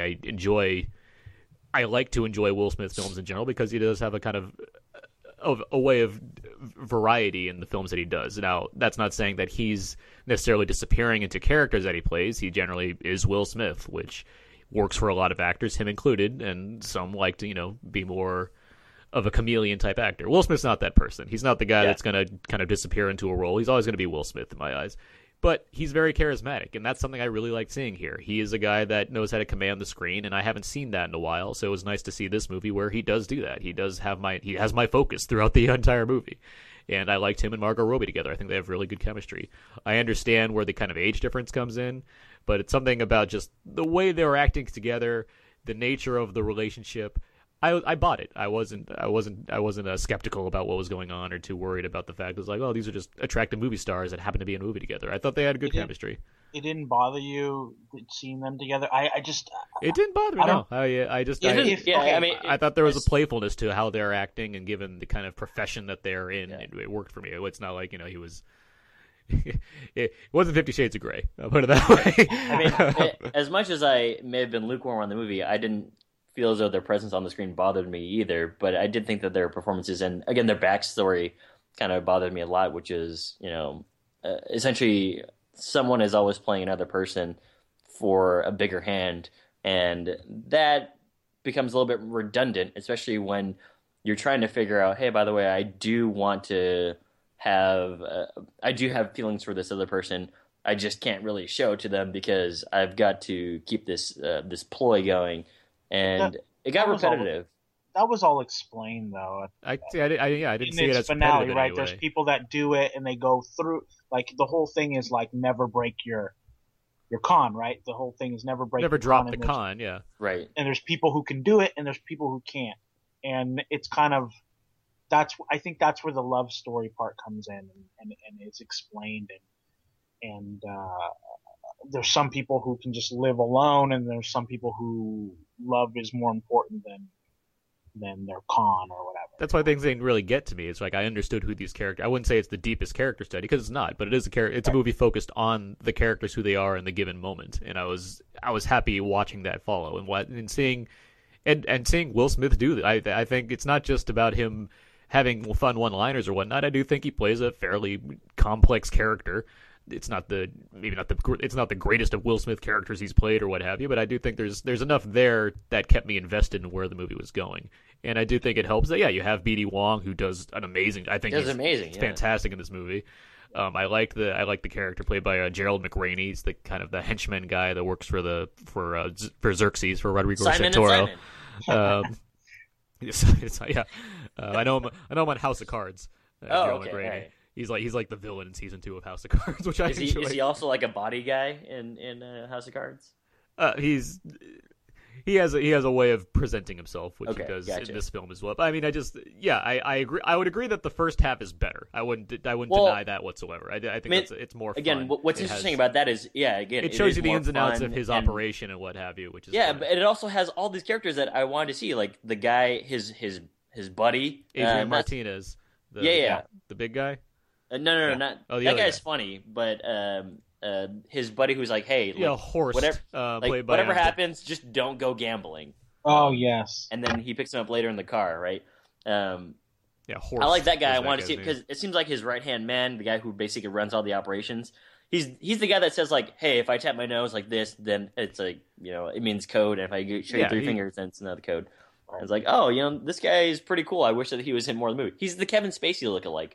I like to enjoy Will Smith films in general, because he does have a kind of a way of variety in the films that he does. Now, that's not saying that he's necessarily disappearing into characters that he plays. He generally is Will Smith, which works for a lot of actors, him included, and some like to, be more of a chameleon type actor. Will Smith's not that person. He's not the guy that's going to kind of disappear into a role. He's always going to be Will Smith in my eyes. But he's very charismatic, and that's something I really like seeing here. He is a guy that knows how to command the screen, and I haven't seen that in a while, so it was nice to see this movie where he does do that. He has my focus throughout the entire movie. And I liked him and Margot Robbie together. I think they have really good chemistry. I understand where the kind of age difference comes in, but it's something about just the way they were acting together, the nature of the relationship. I bought it. I wasn't skeptical about what was going on or too worried about the fact it was like, oh, these are just attractive movie stars that happen to be in a movie together. I thought they had good chemistry. It didn't bother you seeing them together? It didn't bother me. No, I thought there was a playfulness to how they're acting, and given the kind of profession that they're in, it worked for me. It's not like he was. It wasn't 50 Shades of Grey. I'll put it that way. I mean, as much as I may have been lukewarm on the movie, I didn't feel as though their presence on the screen bothered me either, but I did think that their performances and, again, their backstory kind of bothered me a lot, which is, essentially someone is always playing another person for a bigger hand, and that becomes a little bit redundant, especially when you're trying to figure out, hey, by the way, I do have feelings for this other person. I just can't really show it to them because I've got to keep this ploy going. And it got repetitive. That was all explained, though. I didn't see it as finale, right? Anyway. There's people that do it, and they go through. Like, the whole thing is like never break your con, right? The whole thing is never drop the con, yeah, right. And there's people who can do it, and there's people who can't, and it's kind of I think that's where the love story part comes in, and it's explained, and there's some people who can just live alone, and there's some people who love is more important than their con or whatever. That's why things didn't really get to me. It's like I understood who these characters. I wouldn't say it's the deepest character study because it's not, but it is it's a movie focused on the characters, who they are in the given moment, and I was happy watching that follow and seeing Will Smith do that. I think it's not just about him having fun one-liners or whatnot. I do think he plays a fairly complex character. It's not the greatest of Will Smith characters he's played or what have you, but I do think there's enough there that kept me invested in where the movie was going, and I do think it helps that you have BD Wong, who does an amazing. I think he's fantastic in this movie. I like the character played by Gerald McRaney. He's the kind of the henchman guy that works for Xerxes for Rodrigo Santoro. I know him on House of Cards. Gerald McRaney. Right. He's like the villain in season 2 of House of Cards, which I enjoy. Is he also like a body guy in House of Cards? He has a way of presenting himself, which he does in this film as well. But I mean, I agree. I would agree that the first half is better. I wouldn't deny that whatsoever. I think it's more again. Fun. What's interesting about that is it shows you the ins and outs of his operation and what have you, which is but it also has all these characters that I wanted to see, like the guy, his buddy, Adrian Martinez, the big guy. No, not that guy's funny, but his buddy who's like, hey, Horst, whatever happens, just don't go gambling. Oh yes. And then he picks him up later in the car, right? Horst. I like that guy. I wanted to see because it seems like his right hand man, the guy who basically runs all the operations. He's the guy that says like, hey, if I tap my nose like this, then it's like it means code, and if I show you 3 fingers, then it's another code. I was like, oh, this guy is pretty cool. I wish that he was in more of the movie. He's the Kevin Spacey lookalike.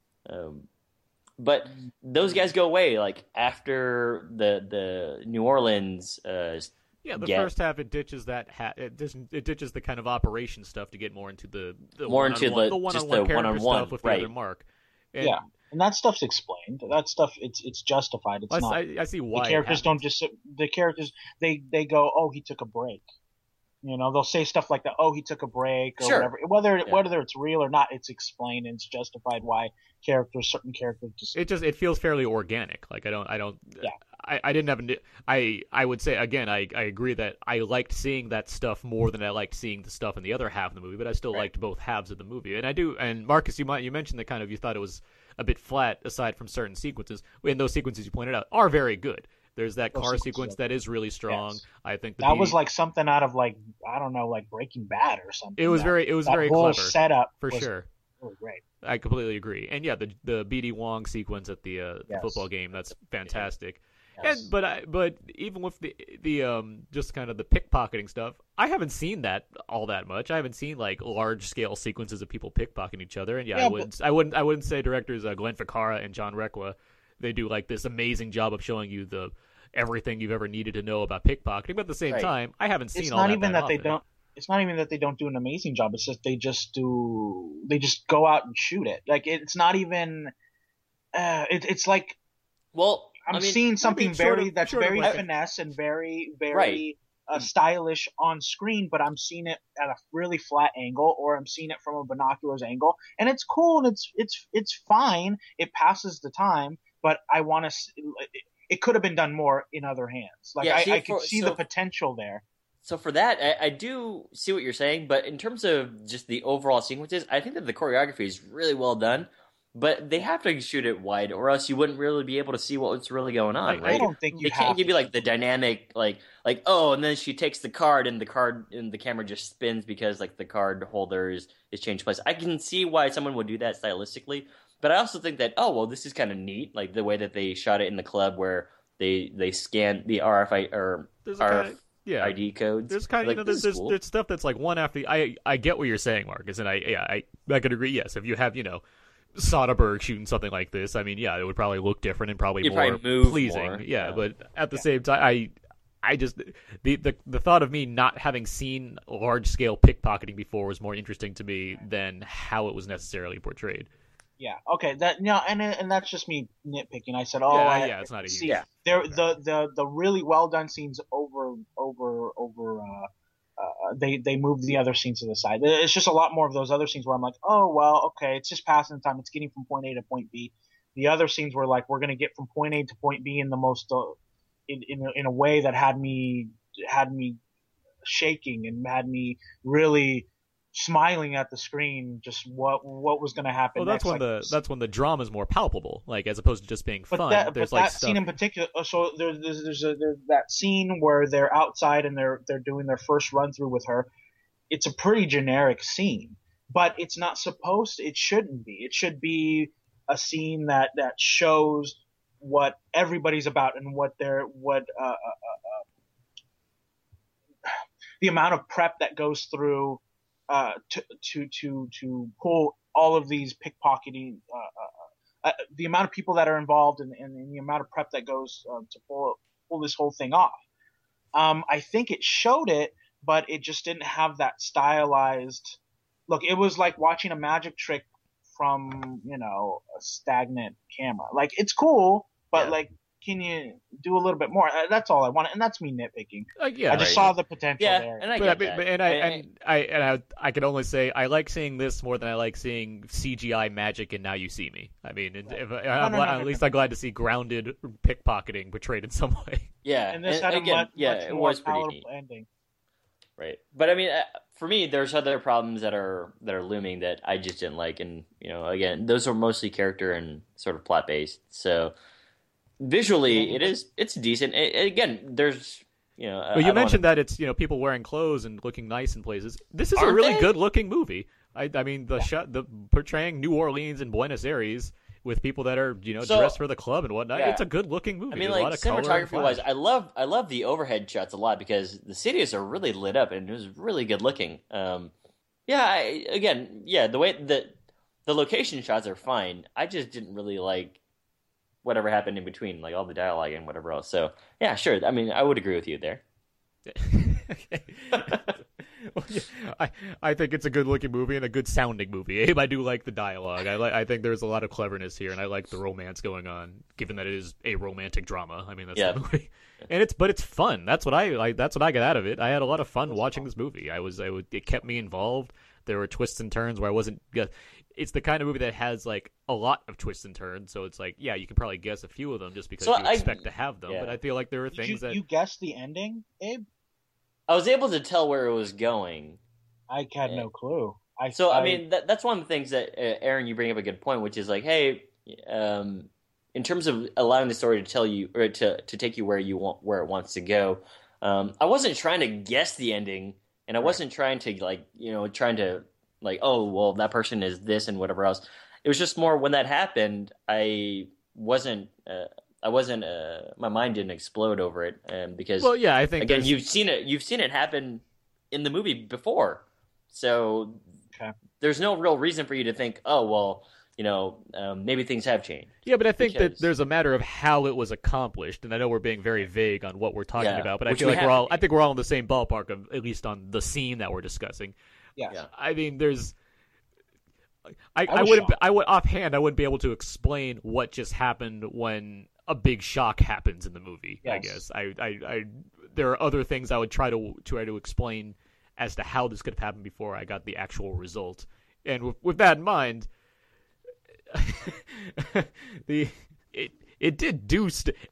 But those guys go away like after the New Orleans. First half it ditches that. It ditches the kind of operation stuff to get more into the one-on-one stuff with the other Mark. And, and that stuff's explained. That stuff it's justified. It's not. I see why the characters don't just. The characters they go, oh, he took a break. They'll say stuff like that. Oh, he took a break or whatever. Whether it's real or not, it's explained and it's justified why certain characters just. It feels fairly organic. Like I didn't have. I would say again. I agree that I liked seeing that stuff more than I liked seeing the stuff in the other half of the movie. But I still liked both halves of the movie, and I do. And Marcus, you mentioned that kind of you thought it was a bit flat aside from certain sequences. And those sequences you pointed out are very good. There's that car sequence that is really strong. Yes. I think that was like something out of like, I don't know, like Breaking Bad or something. It was very whole clever setup for was sure. Really great. I completely agree. And yeah, the BD Wong sequence at the football game, that's fantastic. Yes. And but even with the just kind of the pickpocketing stuff, I haven't seen that all that much. I haven't seen like large scale sequences of people pickpocketing each other. And I wouldn't say directors Glenn Ficarra and John Requa, they do like this amazing job of showing you everything you've ever needed to know about pickpocketing. But at the same time, I haven't seen all that. It's not even that they don't do an amazing job. It's just they just go out and shoot it. Like it's not even. It's like. Well, I'm seeing something very finesse and very stylish on screen, but I'm seeing it at a really flat angle, or I'm seeing it from a binoculars angle, and it's cool and it's fine. It passes the time, but I want to. It could have been done more in other hands. Like I could see the potential there. So for that, I do see what you're saying, but in terms of just the overall sequences, I think that the choreography is really well done. But they have to shoot it wide, or else you wouldn't really be able to see what's really going on, right? I don't think they can't give you like the dynamic, like oh, and then she takes the card, and the camera just spins because like the card holder is changed place. I can see why someone would do that stylistically, but I also think that this is kind of neat, like the way that they shot it in the club where they scan the RFID or ID codes. There's kind of there's stuff that's like one after the, I get what you're saying, Marcus, and I could agree. Yes, if you have Soderbergh shooting something like this, I mean, yeah, it would probably look different and probably more pleasing. More. Yeah, but at the same time, I just the thought of me not having seen large scale pickpocketing before was more interesting to me than how it was necessarily portrayed. Yeah. Okay. And that's just me nitpicking. I said, it's not easy. The really well done scenes they move the other scenes to the side. It's just a lot more of those other scenes where I'm like, oh, well, okay, it's just passing the time. It's getting from point A to point B. The other scenes were like, we're going to get from point A to point B in the most, in a way that had me shaking and had me really smiling at the screen, just what was going to happen. Well, that's when the drama is more palpable, like as opposed to just being fun. There's that scene in particular. So there's that scene where they're outside and they're doing their first run through with her. It's a pretty generic scene, but it's not supposed to. It shouldn't be. It should be a scene that shows what everybody's about and the amount of prep that goes through. To pull all of these pickpocketing, the amount of people that are involved and the amount of prep that goes to pull this whole thing off. I think it showed it, but it just didn't have that stylized look. It was like watching a magic trick from a stagnant camera. Like it's cool, but like, can you do a little bit more? That's all I want, and that's me nitpicking. I just saw the potential there. And I get that. I can only say I like seeing this more than I like seeing CGI magic in Now You See Me. I mean, at least I'm glad to see grounded pickpocketing portrayed in some way. Yeah, and this had a much more palatable ending. Right, but I mean, for me, there's other problems that are looming that I just didn't like, and again, those are mostly character and sort of plot based. So. Visually, it's decent. Again, there's Well, you mentioned that it's people wearing clothes and looking nice in places. This is a really good looking movie. I mean the portraying New Orleans and Buenos Aires with people that are dressed for the club and whatnot. Yeah. It's a good looking movie. I mean, a lot of cinematography wise, I love the overhead shots a lot because the cities are really lit up and it was really good looking. The way the location shots are fine. I just didn't really like whatever happened in between, like all the dialogue and whatever else. So, yeah, sure. I mean, I would agree with you there. I think it's a good-looking movie and a good-sounding movie. Abe, I do like the dialogue. I think there's a lot of cleverness here, and I like the romance going on, given that it is a romantic drama. I mean, that's the movie. And it's fun. That's what I like. That's what I got out of it. I had a lot of fun watching this movie. It kept me involved. There were twists and turns where I wasn't. It's the kind of movie that has like a lot of twists and turns, so it's like, you can probably guess a few of them just because you expect to have them. But I feel like there are things that you guessed the ending, Abe. I was able to tell where it was going. I had no clue. I mean, that's one of the things that Aaron, you bring up a good point, which is like, hey, in terms of allowing the story to tell you or to take you where it wants to go. I wasn't trying to guess the ending, and I wasn't trying to oh well, that person is this and whatever else. It was just more when that happened, my mind didn't explode over it, because well, yeah, I think again you've seen it happen in the movie before, so there's no real reason for you to think, oh well, maybe things have changed. Yeah, but I think that there's a matter of how it was accomplished, and I know we're being very vague on what we're talking about, but I feel like I think we're all in the same ballpark of at least on the scene that we're discussing. Yeah. I mean, I wouldn't be able to explain what just happened when a big shock happens in the movie. Yes. I guess there are other things I would try to explain as to how this could have happened before I got the actual result. And with that in mind, it did do.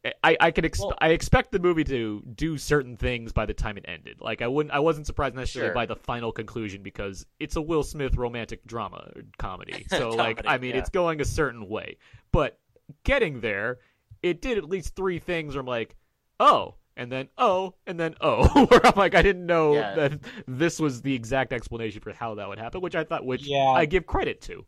I expect the movie to do certain things by the time it ended. Like I wasn't surprised necessarily by the final conclusion, because it's a Will Smith romantic drama comedy. So it's going a certain way. But getting there, it did at least three things where I'm like, oh, and then oh, and then oh, where I'm like, I didn't know that this was the exact explanation for how that would happen, which I give credit to.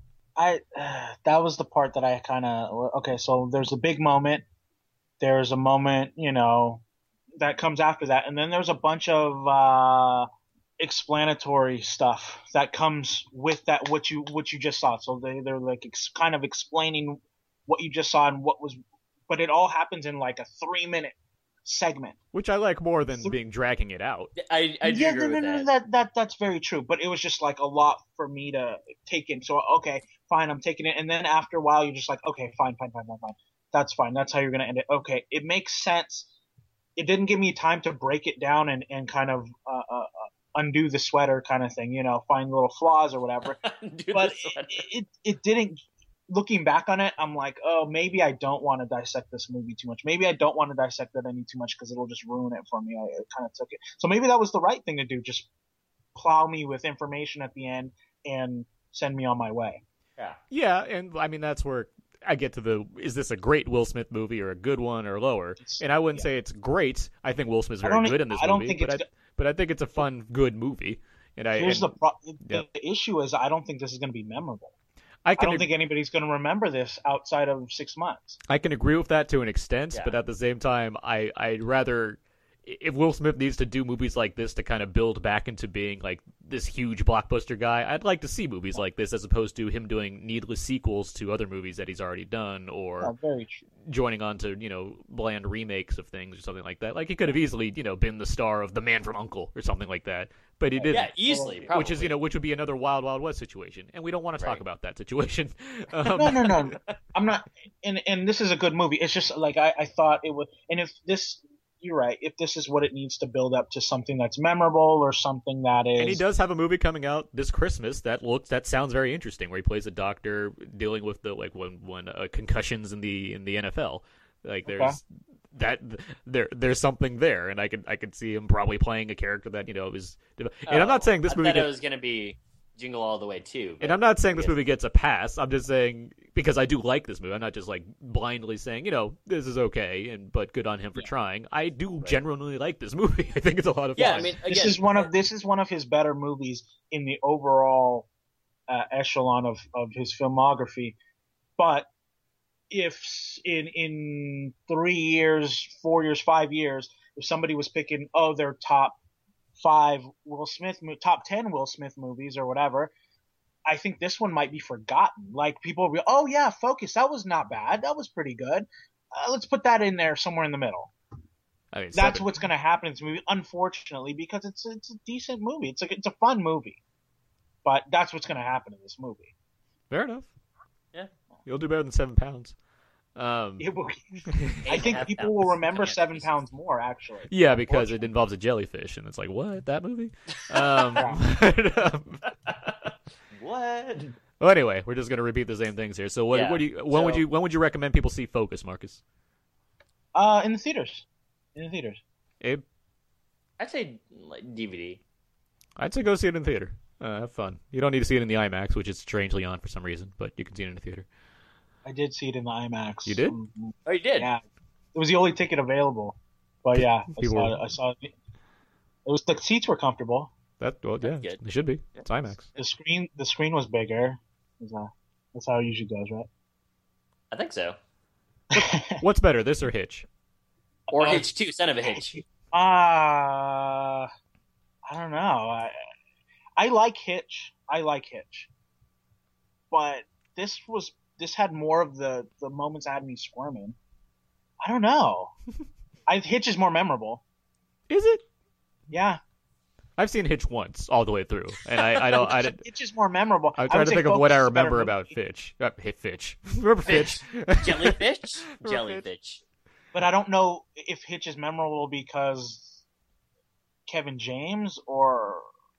That was the part that I kind of, okay, so there's a big moment, there's a moment, that comes after that, and then there's a bunch of explanatory stuff that comes with that, what you just saw. So they're like kind of explaining what you just saw and but it all happens in like a 3-minute segment, which I like more than dragging it out. I do agree with that. That's very true, but it was just like a lot for me to take in. So okay, fine, I'm taking it, and then after a while you're just like, okay, fine, that's fine, that's how you're gonna end it. Okay, it makes sense. It didn't give me time to break it down and kind of undo the sweater kind of thing, find little flaws or whatever. But it didn't. Looking back on it, I'm like, oh, maybe I don't want to dissect this movie too much. Maybe I don't want to dissect that ending too much because it'll just ruin it for me. I kind of took it. So maybe that was the right thing to do. Just plow me with information at the end and send me on my way. Yeah, and I mean, that's where I get to is this a great Will Smith movie or a good one or lower? And I wouldn't say it's great. I think Will Smith's very good in this movie. But I think it's a fun, good movie. The issue is I don't think this is going to be memorable. I don't think anybody's going to remember this outside of 6 months. I can agree with that to an extent, but at the same time, I'd rather, if Will Smith needs to do movies like this to kind of build back into being like this huge blockbuster guy, I'd like to see movies like this as opposed to him doing needless sequels to other movies that he's already done, or joining on to, bland remakes of things or something like that. Like he could have easily, been the star of The Man from U.N.C.L.E. or something like that. But he didn't. Yeah, easily, probably. Which would be another Wild Wild West situation, and we don't want to talk about that situation. No. I'm not. And this is a good movie. It's just like I thought it would. And if this, you're right. If this is what it needs to build up to something that's memorable or something that is. And he does have a movie coming out this Christmas that sounds very interesting, where he plays a doctor dealing with the when concussions in the NFL. Like there's something there, and I could see him probably playing a character that is. And I'm not saying this movie. I thought it was going to be Jingle All the Way too. And I'm not saying this movie gets a pass. I'm just saying because I do like this movie. I'm not just like blindly saying this is okay, but good on him for trying. I do genuinely like this movie. I think it's a lot of fun. Yeah, I mean, again, this is one of his better movies in the overall echelon of his filmography, but. If in 3 years, 4 years, 5 years, if somebody was picking, their top 10 Will Smith movies or whatever, I think this one might be forgotten. Like people will be, oh yeah, Focus, that was not bad, that was pretty good. Let's put that in there somewhere in the middle. I mean, that's what's going to happen in this movie, unfortunately, because it's a decent movie. It's a fun movie, but that's what's going to happen in this movie. Fair enough. Yeah. You'll do better than 7 pounds. I think people will remember 7 pounds more, actually. Yeah, because it involves a jellyfish, and it's like, what? That movie? What? Well, anyway, we're just going to repeat the same things here. So, when would you recommend people see Focus, Marcus? In the theaters. Abe? I'd say like DVD. I'd say go see it in theater. Have fun. You don't need to see it in the IMAX, which is strangely on for some reason, but you can see it in the theater. I did see it in the IMAX. You did? Oh, you did? Yeah, it was the only ticket available. But yeah, People I saw it. It was the seats were comfortable. Yeah, good. they should be. It's IMAX. The screen was bigger. That's how it usually goes, right? I think so. What's better, this or Hitch? Or Hitch 2, Son of a Hitch. I don't know. I like Hitch. But this had more of the moments that had me squirming. I don't know. Hitch is more memorable. Is it? Yeah. I've seen Hitch once all the way through, and Hitch is more memorable. I'm trying to think of what I remember about Fitch. Fitch. Remember Fitch? Jellyfish? Jellyfish. But I don't know if Hitch is memorable because Kevin James or,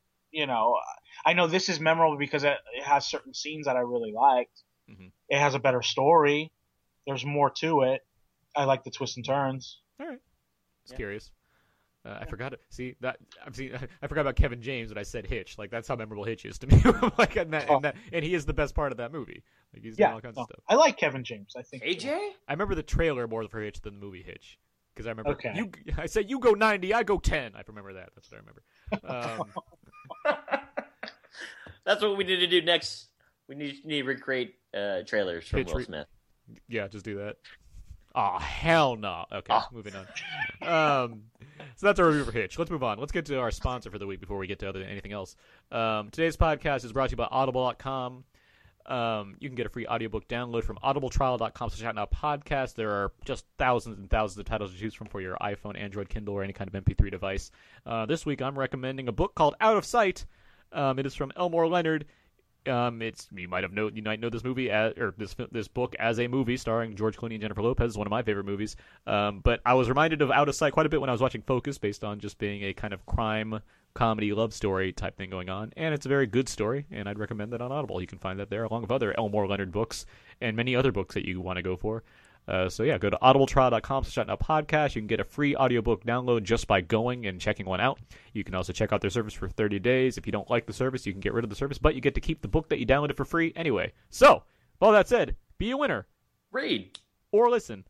I know this is memorable because it has certain scenes that I really liked. Mm-hmm. It has a better story. There's more to it. I like the twists and turns. All right. Just curious. I forgot. See that I forgot about Kevin James when I said Hitch. Like that's how memorable Hitch is to me. Like and he is the best part of that movie. Like he's doing all kinds of stuff. I like Kevin James. I think AJ. I remember the trailer more for Hitch than the movie Hitch because I remember. Okay. I said you go 90, I go 10. I remember that. That's what I remember. That's what we need to do next. We need to recreate trailers from Hitch Will Smith. Yeah, just do that. Oh, hell no. Okay, moving on. So that's our review for Hitch. Let's move on. Let's get to our sponsor for the week before we get to anything else. Today's podcast is brought to you by Audible.com. You can get a free audiobook download from audibletrial.com/outnowpodcast. There are just thousands and thousands of titles to choose from for your iPhone, Android, Kindle, or any kind of MP3 device. This week I'm recommending a book called Out of Sight. It is from Elmore Leonard. You might know this movie this book as a movie starring George Clooney and Jennifer Lopez. It's one of my favorite movies. But I was reminded of Out of Sight quite a bit when I was watching Focus, based on just being a kind of crime comedy love story type thing going on. And it's a very good story, and I'd recommend that on Audible. You can find that there along with other Elmore Leonard books and many other books that you want to go for. So yeah, go to audibletrial.com/outnowpodcast. You can get a free audiobook download just by going and checking one out. You can also check out their service for 30 days. If you don't like the service, you can get rid of the service, but you get to keep the book that you downloaded for free anyway. So, with all that said, be a winner. Read. Or listen.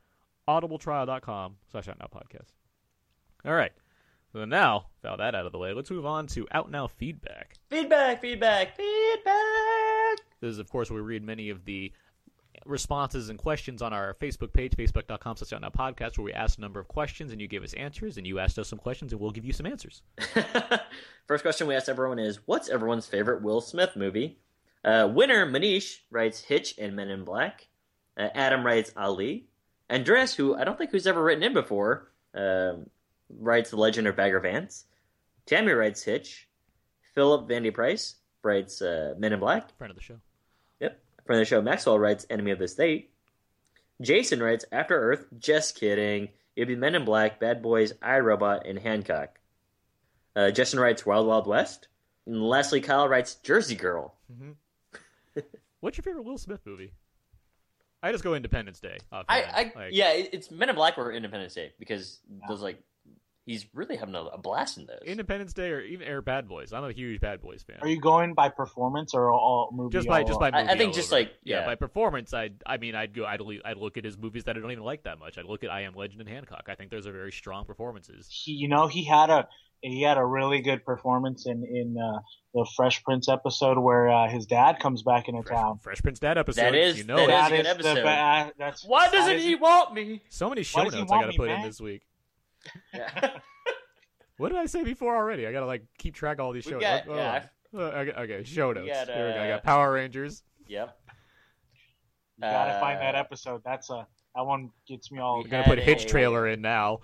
audibletrial.com/outnowpodcast. All right. So now, with all that out of the way, let's move on to Out Now Feedback. Feedback. This is, of course, where we read many of the responses and questions on our Facebook page, facebook.com/outnowpodcast, where we asked a number of questions and you gave us answers, and you asked us some questions and we'll give you some answers. First question we asked everyone is, what's everyone's favorite Will Smith movie? Winner Manish writes Hitch and Men in Black. Adam writes Ali. Andres, who I don't think who's ever written in before, writes The Legend of Bagger Vance. Tammy writes Hitch. Philip Vandy Price writes Men in Black. Friend of the show. Yep. Friend of the show, Maxwell writes Enemy of the State. Jason writes After Earth. Just kidding. It'd be Men in Black, Bad Boys, iRobot, and Hancock. Justin writes Wild Wild West. And lastly, Kyle writes Jersey Girl. Mm-hmm. What's your favorite Will Smith movie? I just go Independence Day. It's Men in Black or Independence Day because those he's really having a blast in those. Independence Day or Bad Boys. I'm a huge Bad Boys fan. Are you going by performance or all movie? Just by movie. I think just over. By performance. I'd look at his movies that I don't even like that much. I'd look at I Am Legend and Hancock. I think those are very strong performances. He had a really good performance in the Fresh Prince episode where his dad comes back into town. Fresh Prince dad episode. That is a good episode. Why doesn't he want me? So many show notes I got to put in this week. Yeah. What did I say before already? I gotta keep track of all these show notes. Okay, show notes. Here we go. I got Power Rangers. Yep. You gotta find that episode. That one gets me all. We're gonna put Hitch trailer in now.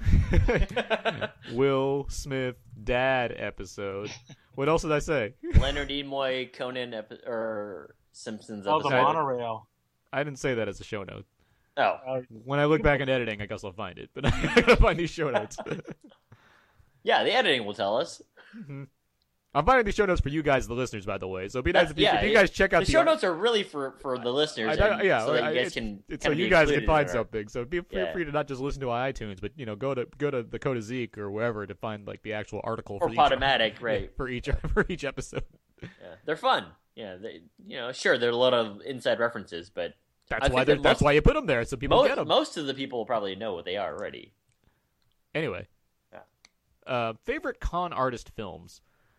Will Smith dad episode. What else did I say? Leonard Nimoy Conan or Simpsons episode. Oh, the monorail. I didn't say that as a show note. Oh. When I look back in editing, I guess I'll find it. But I gotta find these show notes. Yeah, the editing will tell us. Mm-hmm. I'm finding these show notes for you guys, the listeners, by the way. So it'd be nice if you guys check out the show notes are really for the listeners. So that you guys can find something. So feel free to not just listen to iTunes, but go to the Code of Zeke or wherever to find the actual article for Podomatic, right? For each episode. Yeah, they're fun. Yeah, sure, there are a lot of inside references, but That's why you put them there, so people get them. Most of the people probably know what they are already. Anyway, favorite con artist films.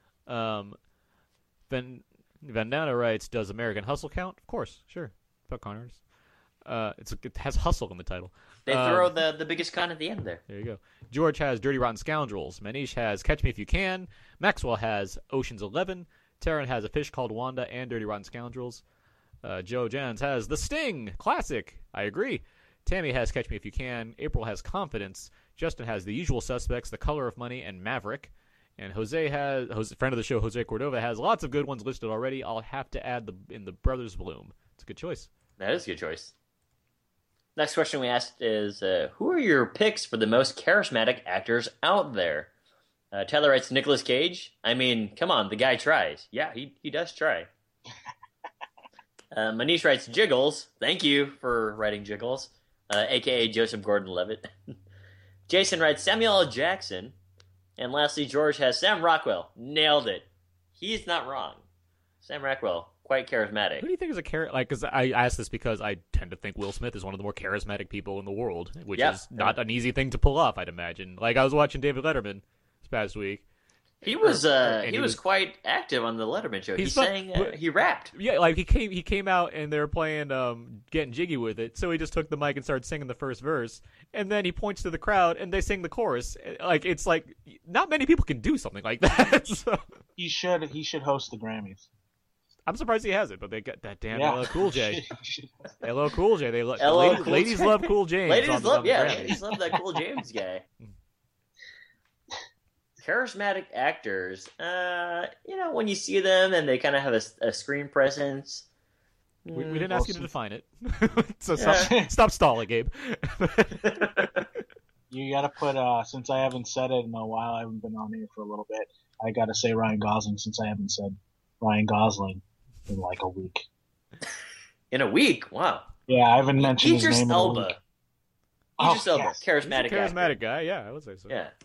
Vandana writes, "Does American Hustle count?" Of course, sure. About con artists. It has hustle in the title. They throw the biggest con at the end there. There you go. George has Dirty Rotten Scoundrels. Manish has Catch Me If You Can. Maxwell has Ocean's 11. Taryn has A Fish Called Wanda and Dirty Rotten Scoundrels. Joe Jans has The Sting. Classic. I agree. Tammy has Catch Me If You Can. April has Confidence. Justin has The Usual Suspects, The Color of Money, and Maverick. And friend of the show, Jose Cordova, has lots of good ones listed already. I'll have to add the Brothers Bloom. It's a good choice. That is a good choice. Next question we asked is, who are your picks for the most charismatic actors out there? Tyler writes Nicolas Cage. I mean, come on, the guy tries. Yeah, he does try. Manish writes Jiggles. Thank you for writing Jiggles, a.k.a. Joseph Gordon-Levitt. Jason writes Samuel L. Jackson. And lastly, George has Sam Rockwell. Nailed it. He's not wrong. Sam Rockwell, quite charismatic. Who do you think is because I asked this because I tend to think Will Smith is one of the more charismatic people in the world, which is not an easy thing to pull off, I'd imagine. Like, I was watching David Letterman this past week. He was quite active on the Letterman show. He rapped. Yeah, like he came out and they were playing Getting Jiggy with It, so he just took the mic and started singing the first verse, and then he points to the crowd and they sing the chorus. Like, it's like not many people can do something like that. So. He should host the Grammys. I'm surprised he hasn't, but they got that damn LL Cool J. LL Cool J. Ladies love Cool James. Ladies love that Cool James guy. Charismatic actors, when you see them and they kind of have a screen presence. We didn't ask you to define it, so stop stalling, Gabe. You got to put, since I haven't said it in a while, I haven't been on here for a little bit, I got to say Ryan Gosling since I haven't said Ryan Gosling in like a week. In a week? Wow. Yeah, I haven't mentioned his name in a week. Idris Elba, yes. charismatic guy, yeah, I would say so. Yeah.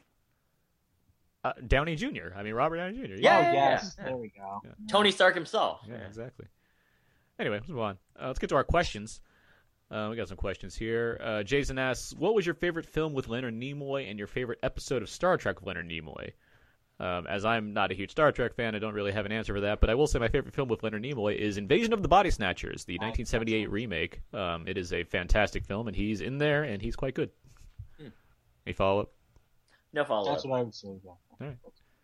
Downey Jr. I mean, Robert Downey Jr. Yes. There we go. Yeah. Tony Stark himself. Yeah, exactly. Anyway, let's move on. Let's get to our questions. We got some questions here. Jason asks, what was your favorite film with Leonard Nimoy and your favorite episode of Star Trek with Leonard Nimoy? As I'm not a huge Star Trek fan, I don't really have an answer for that, but I will say my favorite film with Leonard Nimoy is Invasion of the Body Snatchers, the 1978 remake. It is a fantastic film, and he's in there, and he's quite good. Any follow-up? No follow-up. That's what I would say. Yeah. All right.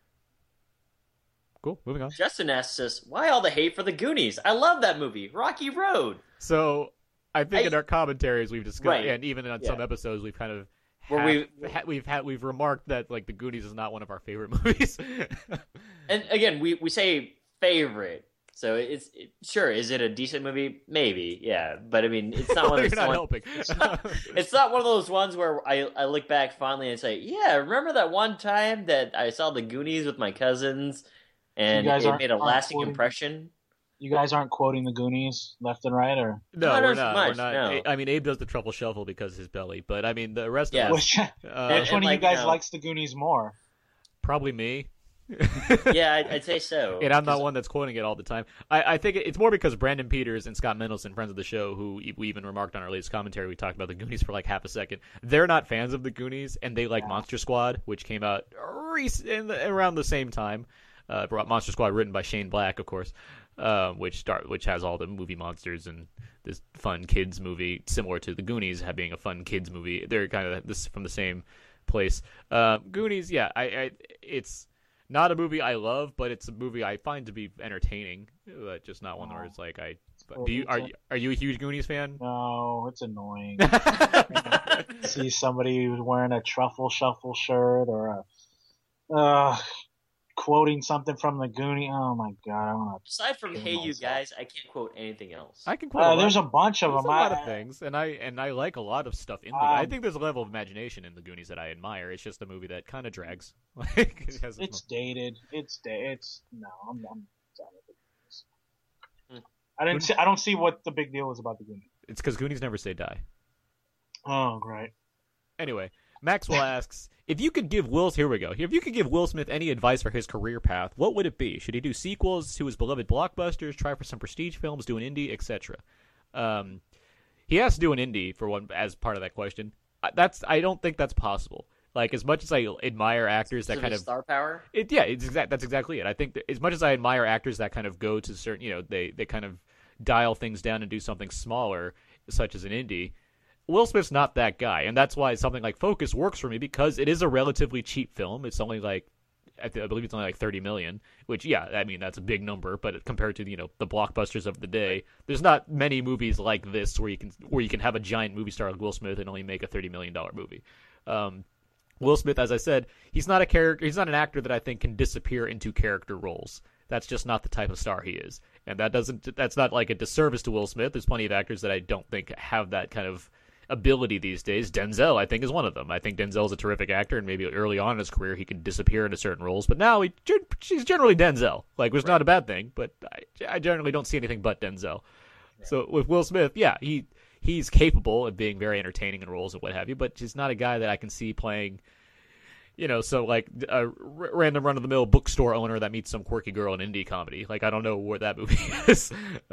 Cool. Moving on. Justin asks us, why all the hate for the Goonies? I love that movie. Rocky Road. So I think in our commentaries we've discussed, and even on some episodes we've kind of we've remarked that like the Goonies is not one of our favorite movies. And again, we say favorite. So sure, is it a decent movie? Maybe, yeah. But I mean, it's not one of those helping. It's not one of those ones where I look back fondly and say, yeah, remember that one time that I saw the Goonies with my cousins and it made a lasting impression? You guys aren't quoting the Goonies left and right, or no, we're not. Much, we're not. no. I mean, Abe does the truffle shuffle because of his belly, but I mean, the rest of us. Which one of you guys likes the Goonies more? Probably me. Yeah, I'd say so. And I'm not one that's quoting it all the time. I think it's more because Brandon Peters and Scott Mendelson, friends of the show, who we even remarked on our latest commentary, we talked about the Goonies for like half a second. They're not fans of the Goonies, and they like Monster Squad, which came out around the same time. Monster Squad, written by Shane Black, of course, which has all the movie monsters and this fun kids movie, similar to the Goonies being a fun kids movie. They're kind of from the same place. Goonies, yeah, it's not a movie I love, but it's a movie I find to be entertaining. Just not one where it's like are you a huge Goonies fan? No, it's annoying. See somebody who's wearing a truffle shuffle shirt or a quoting something from the Goonies. Oh my god! Aside from "Hey, you guys," I can't quote anything else. I can quote. There's a bunch of them. A lot of things, and I like a lot of stuff in the. I think there's a level of imagination in the Goonies that I admire. It's just a movie that kind of drags. It's dated. No, I'm done with it. I don't see what the big deal is about the Goonies. It's because Goonies never say die. Oh, great. Anyway, Maxwell asks, if you could give Will Smith any advice for his career path, what would it be? Should he do sequels to his beloved blockbusters, try for some prestige films, do an indie, etc.? He has to do an indie for one as part of that question. I don't think that's possible. Like, as much as I admire actors that kind of star power. That's exactly it. I think that as much as I admire actors that kind of go to certain, they kind of dial things down and do something smaller, such as an indie. Will Smith's not that guy, and that's why something like Focus works for me, because it is a relatively cheap film. It's only like, I believe it's only like $30 million, which, yeah, I mean, that's a big number, but compared to, the blockbusters of the day, there's not many movies like this where you can have a giant movie star like Will Smith and only make a $30 million movie. Will Smith, as I said, he's not an actor that I think can disappear into character roles. That's just not the type of star he is. And that's not like a disservice to Will Smith. There's plenty of actors that I don't think have that kind of ability these days. Denzel, I think, is one of them. I think Denzel's a terrific actor, and maybe early on in his career he could disappear into certain roles, but now he's generally Denzel. Like, which is not a bad thing, but I generally don't see anything but Denzel. Yeah. So with Will Smith, yeah, he's capable of being very entertaining in roles and what have you, but he's not a guy that I can see playing, so like a random run-of-the-mill bookstore owner that meets some quirky girl in indie comedy. Like, I don't know where that movie is.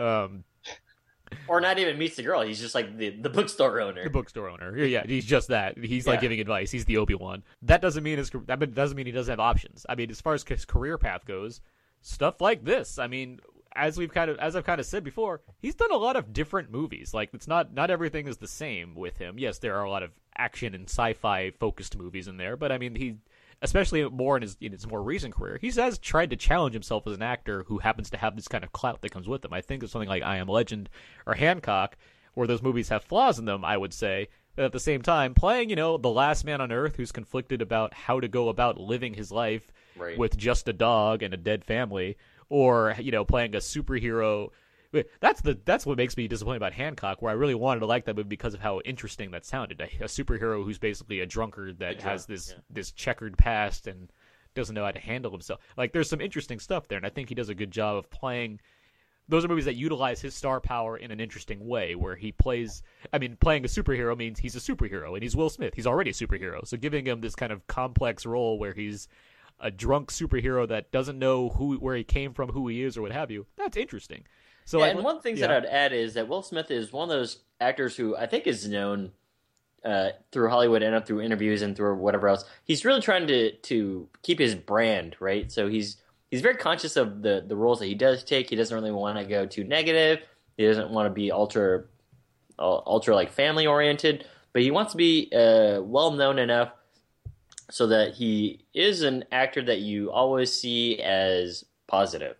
Or not even meets the girl. He's just like the bookstore owner. The bookstore owner. Yeah, he's just that. He's like giving advice. He's the Obi-Wan. That doesn't mean he doesn't have options. I mean, as far as his career path goes, stuff like this. I mean, as I've kind of said before, he's done a lot of different movies. Like, it's not everything is the same with him. Yes, there are a lot of action and sci-fi focused movies in there, but I mean, he, especially more in his more recent career, he has tried to challenge himself as an actor who happens to have this kind of clout that comes with him. I think of something like I Am Legend or Hancock, where those movies have flaws in them, I would say, but at the same time, playing, the last man on Earth who's conflicted about how to go about living his life with just a dog and a dead family, or, playing a superhero. That's what makes me disappointed about Hancock, where I really wanted to like that movie because of how interesting that sounded. A superhero who's basically a drunkard that has this checkered past and doesn't know how to handle himself. Like, there's some interesting stuff there, and I think he does a good job of playing. Those are movies that utilize his star power in an interesting way, where he plays. I mean, playing a superhero means he's a superhero, and he's Will Smith. He's already a superhero, so giving him this kind of complex role where he's a drunk superhero that doesn't know where he came from, who he is, or what have you, that's interesting. So and one thing that I'd add is that Will Smith is one of those actors who I think is known through Hollywood and through interviews and through whatever else. He's really trying to keep his brand, right? So he's very conscious of the roles that he does take. He doesn't really want to go too negative. He doesn't want to be ultra like family oriented, but he wants to be well known enough so that he is an actor that you always see as positive.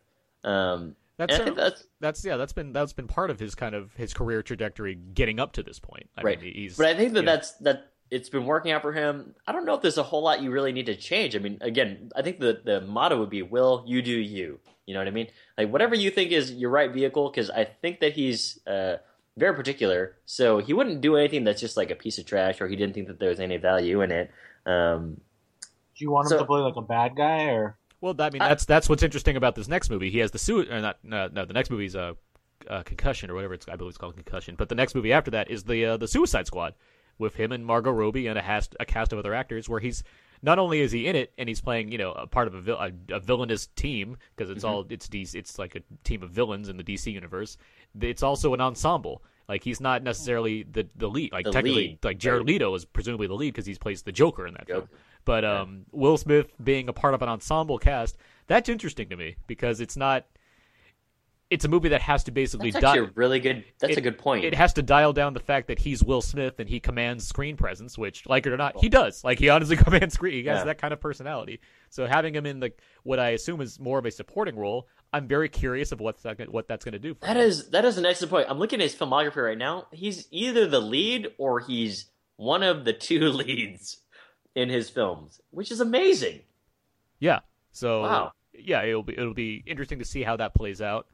That's been part of his kind of his career trajectory getting up to this point. I mean, but I think that it's been working out for him. I don't know if there's a whole lot you really need to change. I mean, again, I think the motto would be, Will, you do you. You know what I mean? Like, whatever you think is your right vehicle, because I think that he's very particular. So he wouldn't do anything that's just like a piece of trash, or he didn't think that there was any value in it. Do you want him to play like a bad guy, or? Well, I mean, that's what's interesting about this next movie. He has the the next movie's Concussion, or whatever I believe it's called, Concussion. But the next movie after that is the Suicide Squad, with him and Margot Robbie and a cast of other actors, where he's not only is he in it and he's playing a part of a villainous team, because it's like a team of villains in the DC universe. It's also an ensemble. Like, he's not necessarily the lead. Like, technically, like Jared Leto is presumably the lead because he plays the Joker in that film. But Will Smith being a part of an ensemble cast, that's interesting to me, because it's a movie that has to basically That's actually really good. That's a good point. It has to dial down the fact that he's Will Smith and he commands screen presence, which, like it or not, he does. Like, he honestly commands screen. He has that kind of personality. So having him in what I assume is more of a supporting role, I'm very curious of what that's going to do for him. That is an excellent point. I'm looking at his filmography right now. He's either the lead or he's one of the two leads in his films, which is amazing. Yeah. So wow. Yeah, it'll be interesting to see how that plays out.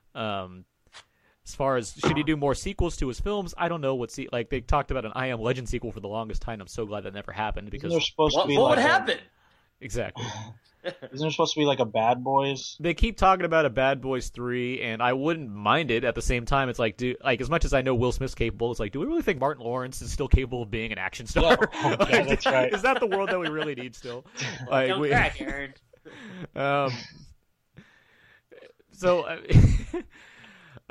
As far as should he do more sequels to his films, I don't know like they talked about an I Am Legend sequel for the longest time. I'm so glad that never happened, because what would happen? Exactly. Isn't there supposed to be like a Bad Boys? They keep talking about a Bad Boys 3, and I wouldn't mind it. At the same time, it's like, as much as I know Will Smith's capable, it's like, do we really think Martin Lawrence is still capable of being an action star? Yeah, that's right. Is that the world that we really need still? Like, Don't crack, Aaron.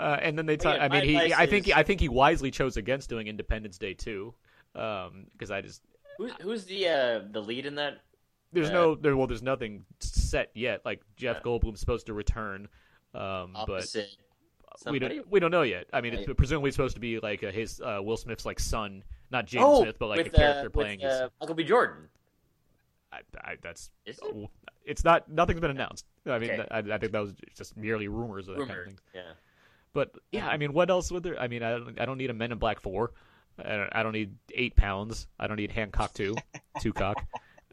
And then they Yeah, I mean, my advice is- I think he wisely chose against doing Independence Day 2, because I just Who's the lead in that? there's nothing set yet. Like Jeff Goldblum's supposed to return, but Opposite we somebody? don't know yet. I mean, it's presumably supposed to be like his Will Smith's like son, not James Smith, but like with, a character playing with, his. Uncle B. Jordan. That's Is it? it's not. Nothing's been announced. I mean, Okay. I think that was just merely rumors of that kind of Rumored. thing. Yeah. But yeah, I mean, what else would there? I mean, I don't need a Men in Black 4. I don't need 8 pounds. I don't need Hancock 2, 2 cock.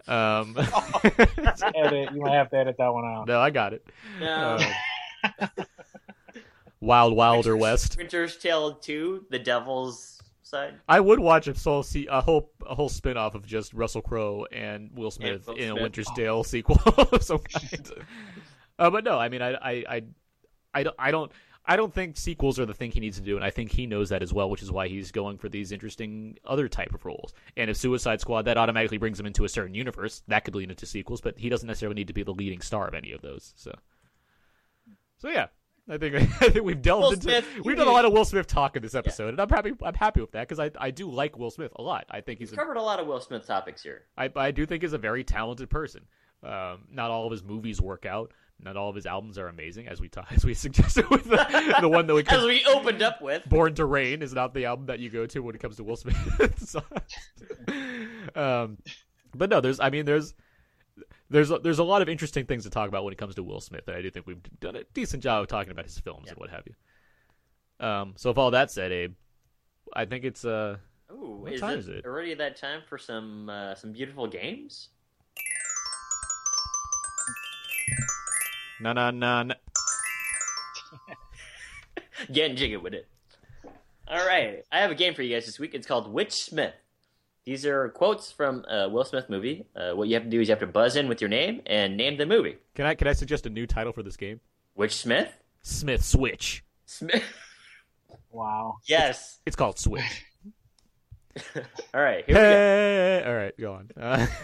Edit. You might have to edit that one out. No, I got it. No. Wilder West. Winter's Tale 2, The Devil's Side. I would watch a whole spin-off of just Russell Crowe and Will Smith Will in a Smith. Winter's Tale sequel. So, but no, I mean, I don't think sequels are the thing he needs to do, and I think he knows that as well, which is why he's going for these interesting other type of roles. And if Suicide Squad, that automatically brings him into a certain universe, that could lead into sequels, but he doesn't necessarily need to be the leading star of any of those. So yeah. I think we've delved Will into Smith, we've done a lot of Will Smith talk in this episode, and I'm happy with that because I do like Will Smith a lot. I think We've covered a lot of Will Smith topics here. I do think he's a very talented person. Not all of his movies work out. Not all of his albums are amazing, as we suggested with the one that we As we opened up with. Born to Reign is not the album that you go to when it comes to Will Smith. But no, there's a lot of interesting things to talk about when it comes to Will Smith, and I do think we've done a decent job of talking about his films and what have you. So with all that said, Abe, I think it's Ooh, what is time it is it? already that time for some beautiful games? No. Getting jiggy with it. All right, I have a game for you guys this week. It's called Which Smith. These are quotes from a Will Smith movie. What you have to do is you have to buzz in with your name and name the movie. Can I suggest a new title for this game? Which Smith? Smith Switch. Smith. Wow. Yes. It's called Switch. All right, here we Hey! All right, go on.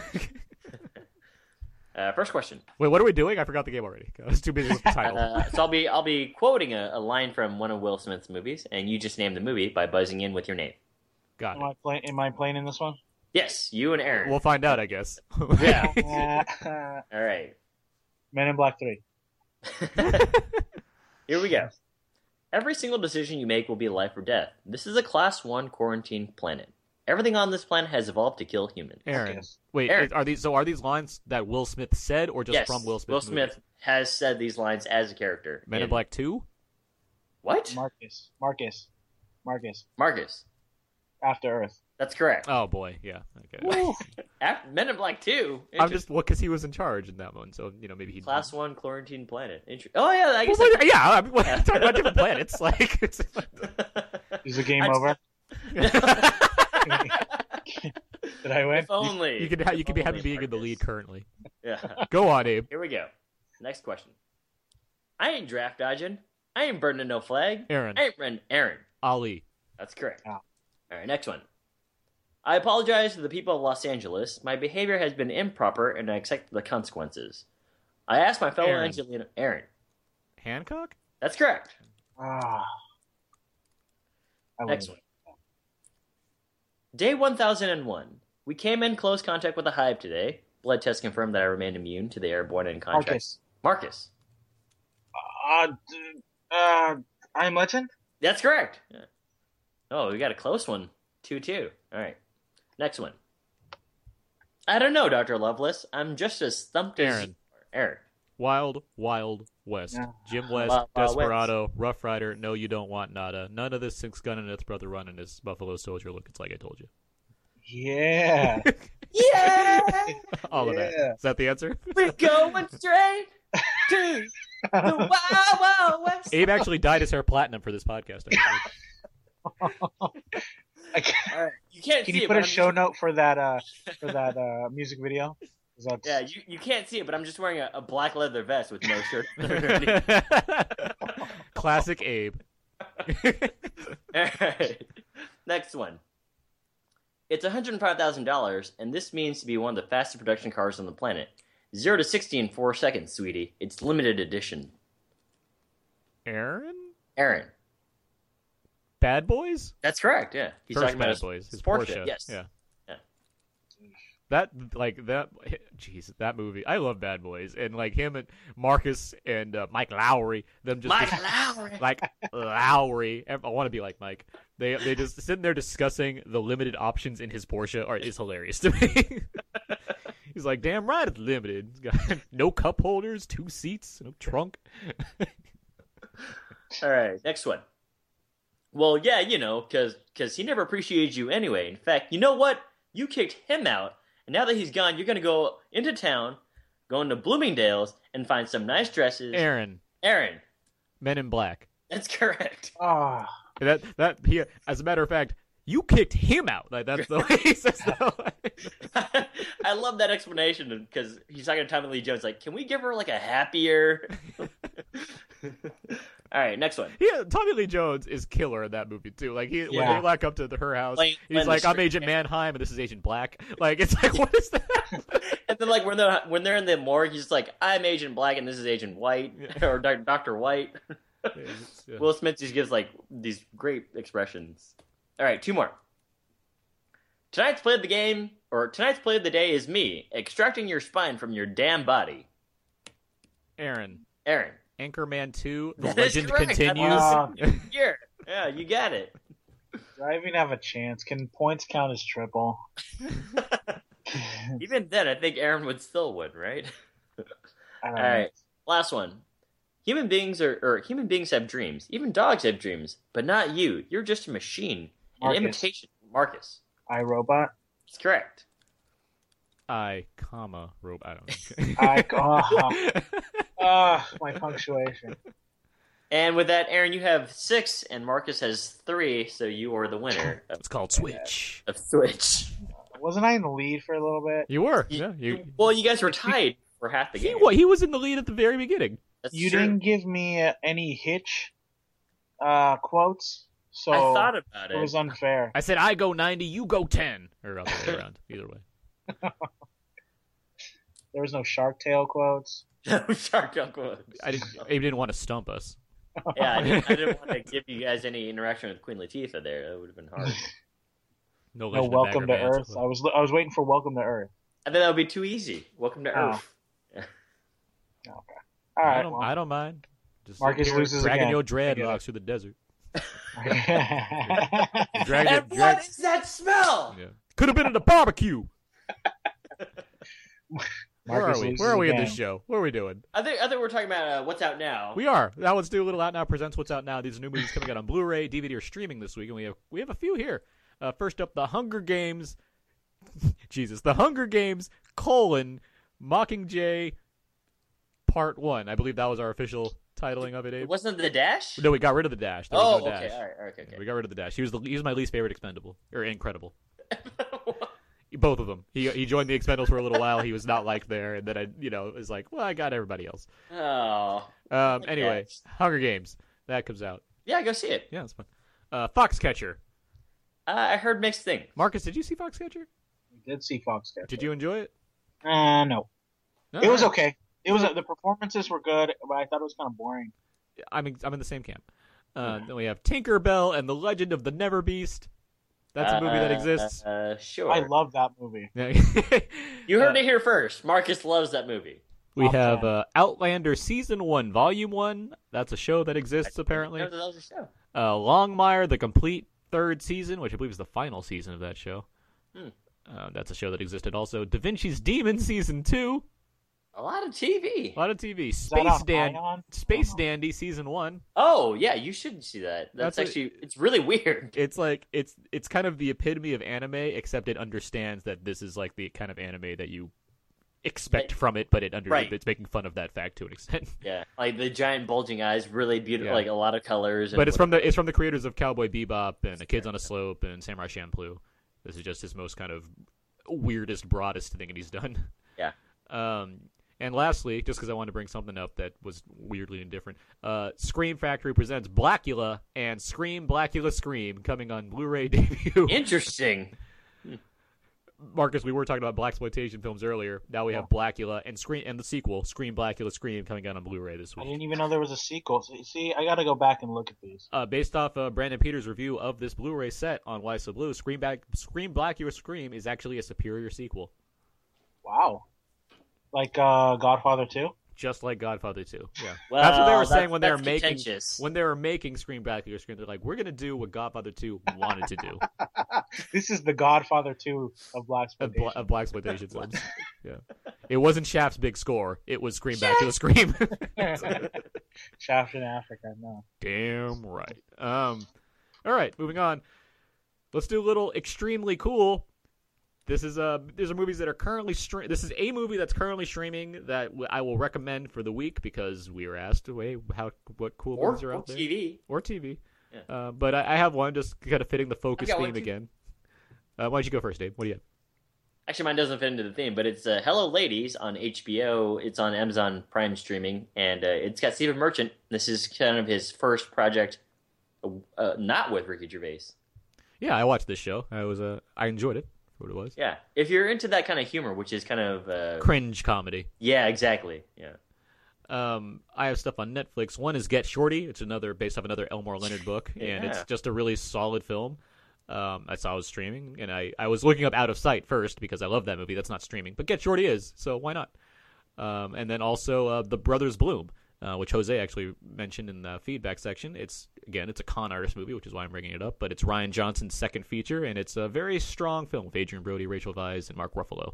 go. First question. Wait, what are we doing? I forgot the game already. I was too busy with the title. So I'll be quoting a line from one of Will Smith's movies, and you just name the movie by buzzing in with your name. Got it. Am I playing in this one? Yes, you and Aaron. We'll find out, I guess. Yeah. All right. Men in Black 3. Here we go. Every single decision you make will be life or death. This is a Class 1 quarantine planet. Everything on this planet has evolved to kill humans. Aaron, wait, Aaron. are these lines that Will Smith said, or just Yes, from Will Smith? Will Smith has said these lines as a character. Men in Black 2? What? Marcus. After Earth. That's correct. Oh boy, yeah. Okay. Men in Black 2. I'm just because he was in charge in that one, so maybe he. Class 1 quarantine planet. Oh yeah, I guess. Yeah, I mean, we're talking about different planets. Like, Is the game over? Did I win? If only. you could be happy being in the lead currently. Yeah. Go on, Abe. Here we go. Next question. I ain't draft dodging. I ain't burning no flag. Aaron. I ain't running. Aaron. Ali. That's correct. Oh. All right, next one. I apologize to the people of Los Angeles. My behavior has been improper, and I accept the consequences. I asked my fellow Aaron. Angelino... Aaron. Hancock? That's correct. I Next win. one. Day 1001. We came in close contact with a hive today. Blood test confirmed that I remained immune to the airborne and contract. Marcus. I'm Legend? That's correct. Yeah. Oh, we got a close one. 2-2. All right. Next one. I don't know, Dr. Lovelace. I'm just as stumped as... Aaron. Aaron. Wild West. Yeah. Jim West, Wild Desperado, Rough Rider, No You Don't Want Nada. None of this Six Gun and its brother running this Buffalo Soldier look. It's like I told you. Yeah. Yeah! All of that. Is that the answer? We're going straight to the Wild Wild West. Abe actually dyed his hair platinum for this podcast. You can't Can see you it, put but a show note for that music video? Yeah, you can't see it, but I'm just wearing a black leather vest with no shirt. Classic Abe. All right. Next one. It's $105,000, and this means to be one of the fastest production cars on the planet. 0 to 60 in 4 seconds, sweetie. It's limited edition. Aaron? Aaron. Bad Boys? That's correct. Yeah, he's First talking about Bad his Boys. His Porsche. Yes. Yeah. Yeah. That jeez, that movie. I love Bad Boys, and like him and Marcus and Mike Lowry. Them just Lowry. like Lowry. I want to be like Mike. They just sitting there discussing the limited options in his Porsche is hilarious to me. He's like, damn right, it's limited. It's got no cup holders, 2 seats, no trunk. All right, next one. Well, yeah, because he never appreciated you anyway. In fact, you know what? You kicked him out, and now that he's gone, you're going to go into town, go into Bloomingdale's, and find some nice dresses. Aaron. Men in Black. That's correct. Ah. He, as a matter of fact, you kicked him out. Like that's the way he says that. I love that explanation because he's talking to Tommy Lee Jones. Like, can we give her like a happier? All right, next one. Yeah, Tommy Lee Jones is killer in that movie too. Like when they walk up to her house, he's like, "I'm Agent Mannheim, and this is Agent Black." Like it's like, what is that? And then like when they're in the morgue, he's like, "I'm Agent Black, and this is Agent White or Dr. White." Yeah. Will Smith just gives like these great expressions. All right, 2 more. Tonight's play of the day is me extracting your spine from your damn body. Aaron. Anchorman 2, The That Legend is correct. Continues. Yeah, you got it. Do I even have a chance? Can points count as triple? Even then, I think Aaron would still win, right? I don't All know. right, last one. Human beings have dreams. Even dogs have dreams, but not you. You're just a machine. An Marcus. imitation. Marcus. iRobot. That's correct. Robot. I don't know. My punctuation. And with that, Aaron, you have 6, and Marcus has 3, so you are the winner. It's called Switch. Of Switch. Wasn't I in the lead for a little bit? You were. Well, you guys were tied for half the game. He was in the lead at the very beginning. That's You true. didn't give me any Hitch quotes, so I thought about it. it was unfair. I said I go 90, you go 10, or other way around. Either way. There was no Shark Tale quotes. No Shark Tale quotes. Abe didn't want to stump us. Yeah, I didn't want to give you guys any interaction with Queen Latifah there. That would have been hard. No No Welcome to Earth. I was waiting for Welcome to Earth. I think that would be too easy. Welcome to Earth. Okay. All right. I don't mind. Just Marcus here loses dragging again. your dreadlocks through the desert. What is that smell? Yeah. Could have been at a barbecue. Marcus Where are we in again. this show? What are we doing? I think we're talking about what's out now. We are. Now let's do a little Out Now Presents What's Out Now. These are new movies coming out on Blu-ray, DVD, or streaming this week, and we have a few here. First up, The Hunger Games. The Hunger Games: Mockingjay Part 1. I believe that was our official titling of it, Abe. Wasn't it the dash? No, we got rid of the dash. There was no okay. dash. All right. Okay. We got rid of the dash. He was my least favorite Expendable or Incredible. Both of them. He joined the Expendables for a little while. He was not liked there, and then I was like, well, I got everybody else. Oh. Anyway, Hunger Games that comes out. Yeah, go see it. Yeah, it's fun. Foxcatcher. I heard mixed things. Marcus, did you see Foxcatcher? I did see Foxcatcher. Did you enjoy it? No. It was okay. It was the performances were good, but I thought it was kind of boring. I'm in the same camp. Then we have Tinkerbell and the Legend of the Never Beast. That's a movie that exists. Sure. I love that movie. You heard it here first. Marcus loves that movie. We have Outlander Season 1, Volume 1. That's a show that exists, apparently. That was a show. Longmire, the complete 3rd season, which I believe is the final season of that show. That's a show that existed also. Da Vinci's Demon Season 2. A lot of TV. Space Dandy Season 1. Oh, yeah, you should see that. That's actually, it's really weird. It's like, it's kind of the epitome of anime, except it understands that this is like the kind of anime that you expect from it, but it's making fun of that fact to an extent. Yeah, like the giant bulging eyes, really beautiful, like a lot of colors. But it's from the creators of Cowboy Bebop and The Kids on a Slope and Samurai Champloo. This is just his most kind of weirdest, broadest thing that he's done. Yeah. And lastly, just because I wanted to bring something up that was weirdly indifferent, Scream Factory presents Blackula and Scream Blackula Scream coming on Blu-ray debut. Interesting. Marcus, we were talking about blaxploitation films earlier. Now we have Blackula and the sequel, Scream Blackula Scream, coming out on Blu-ray this I week. didn't even know there was a sequel. See, I got to go back and look at these. Based off Brandon Peters' review of this Blu-ray set on Why So Blue, Scream Blackula Scream is actually a superior sequel. Wow. Like Godfather 2? Just like Godfather 2. Yeah. Well, that's what they were saying when they were making Scream Blackula Scream. They're like, we're going to do what Godfather 2 wanted to do. This is the Godfather 2 of blaxploitation. Of blaxploitation films. Yeah. It wasn't Shaft's big score. It was Scream Blackula Scream. Shaft in Africa, no. Damn right. All right, moving on. Let's do a little extremely cool. These are movies that are currently This is a movie that's currently streaming that I will recommend for the week because we were asked what cool movies are out there. Or TV. Yeah. But I have one just kind of fitting the focus theme again. Why don't you go first, Dave? What do you have? Actually, mine doesn't fit into the theme, but it's Hello Ladies on HBO. It's on Amazon Prime streaming, and it's got Stephen Merchant. This is kind of his first project, not with Ricky Gervais. Yeah, I watched this show. I enjoyed it. What it was. Yeah, if you're into that kind of humor, which is kind of cringe comedy. Yeah, exactly. Yeah. I have stuff on Netflix. One is Get Shorty. It's based off another Elmore Leonard book, and it's just a really solid film. I saw it was streaming, and I was looking up Out of Sight first because I love that movie. That's not streaming, but Get Shorty is, so why not? And then also The Brothers Bloom, which Jose actually mentioned in the feedback section. It's a con artist movie, which is why I'm bringing it up, but it's Rian Johnson's second feature, and it's a very strong film with Adrian Brody, Rachel Weisz, and Mark Ruffalo.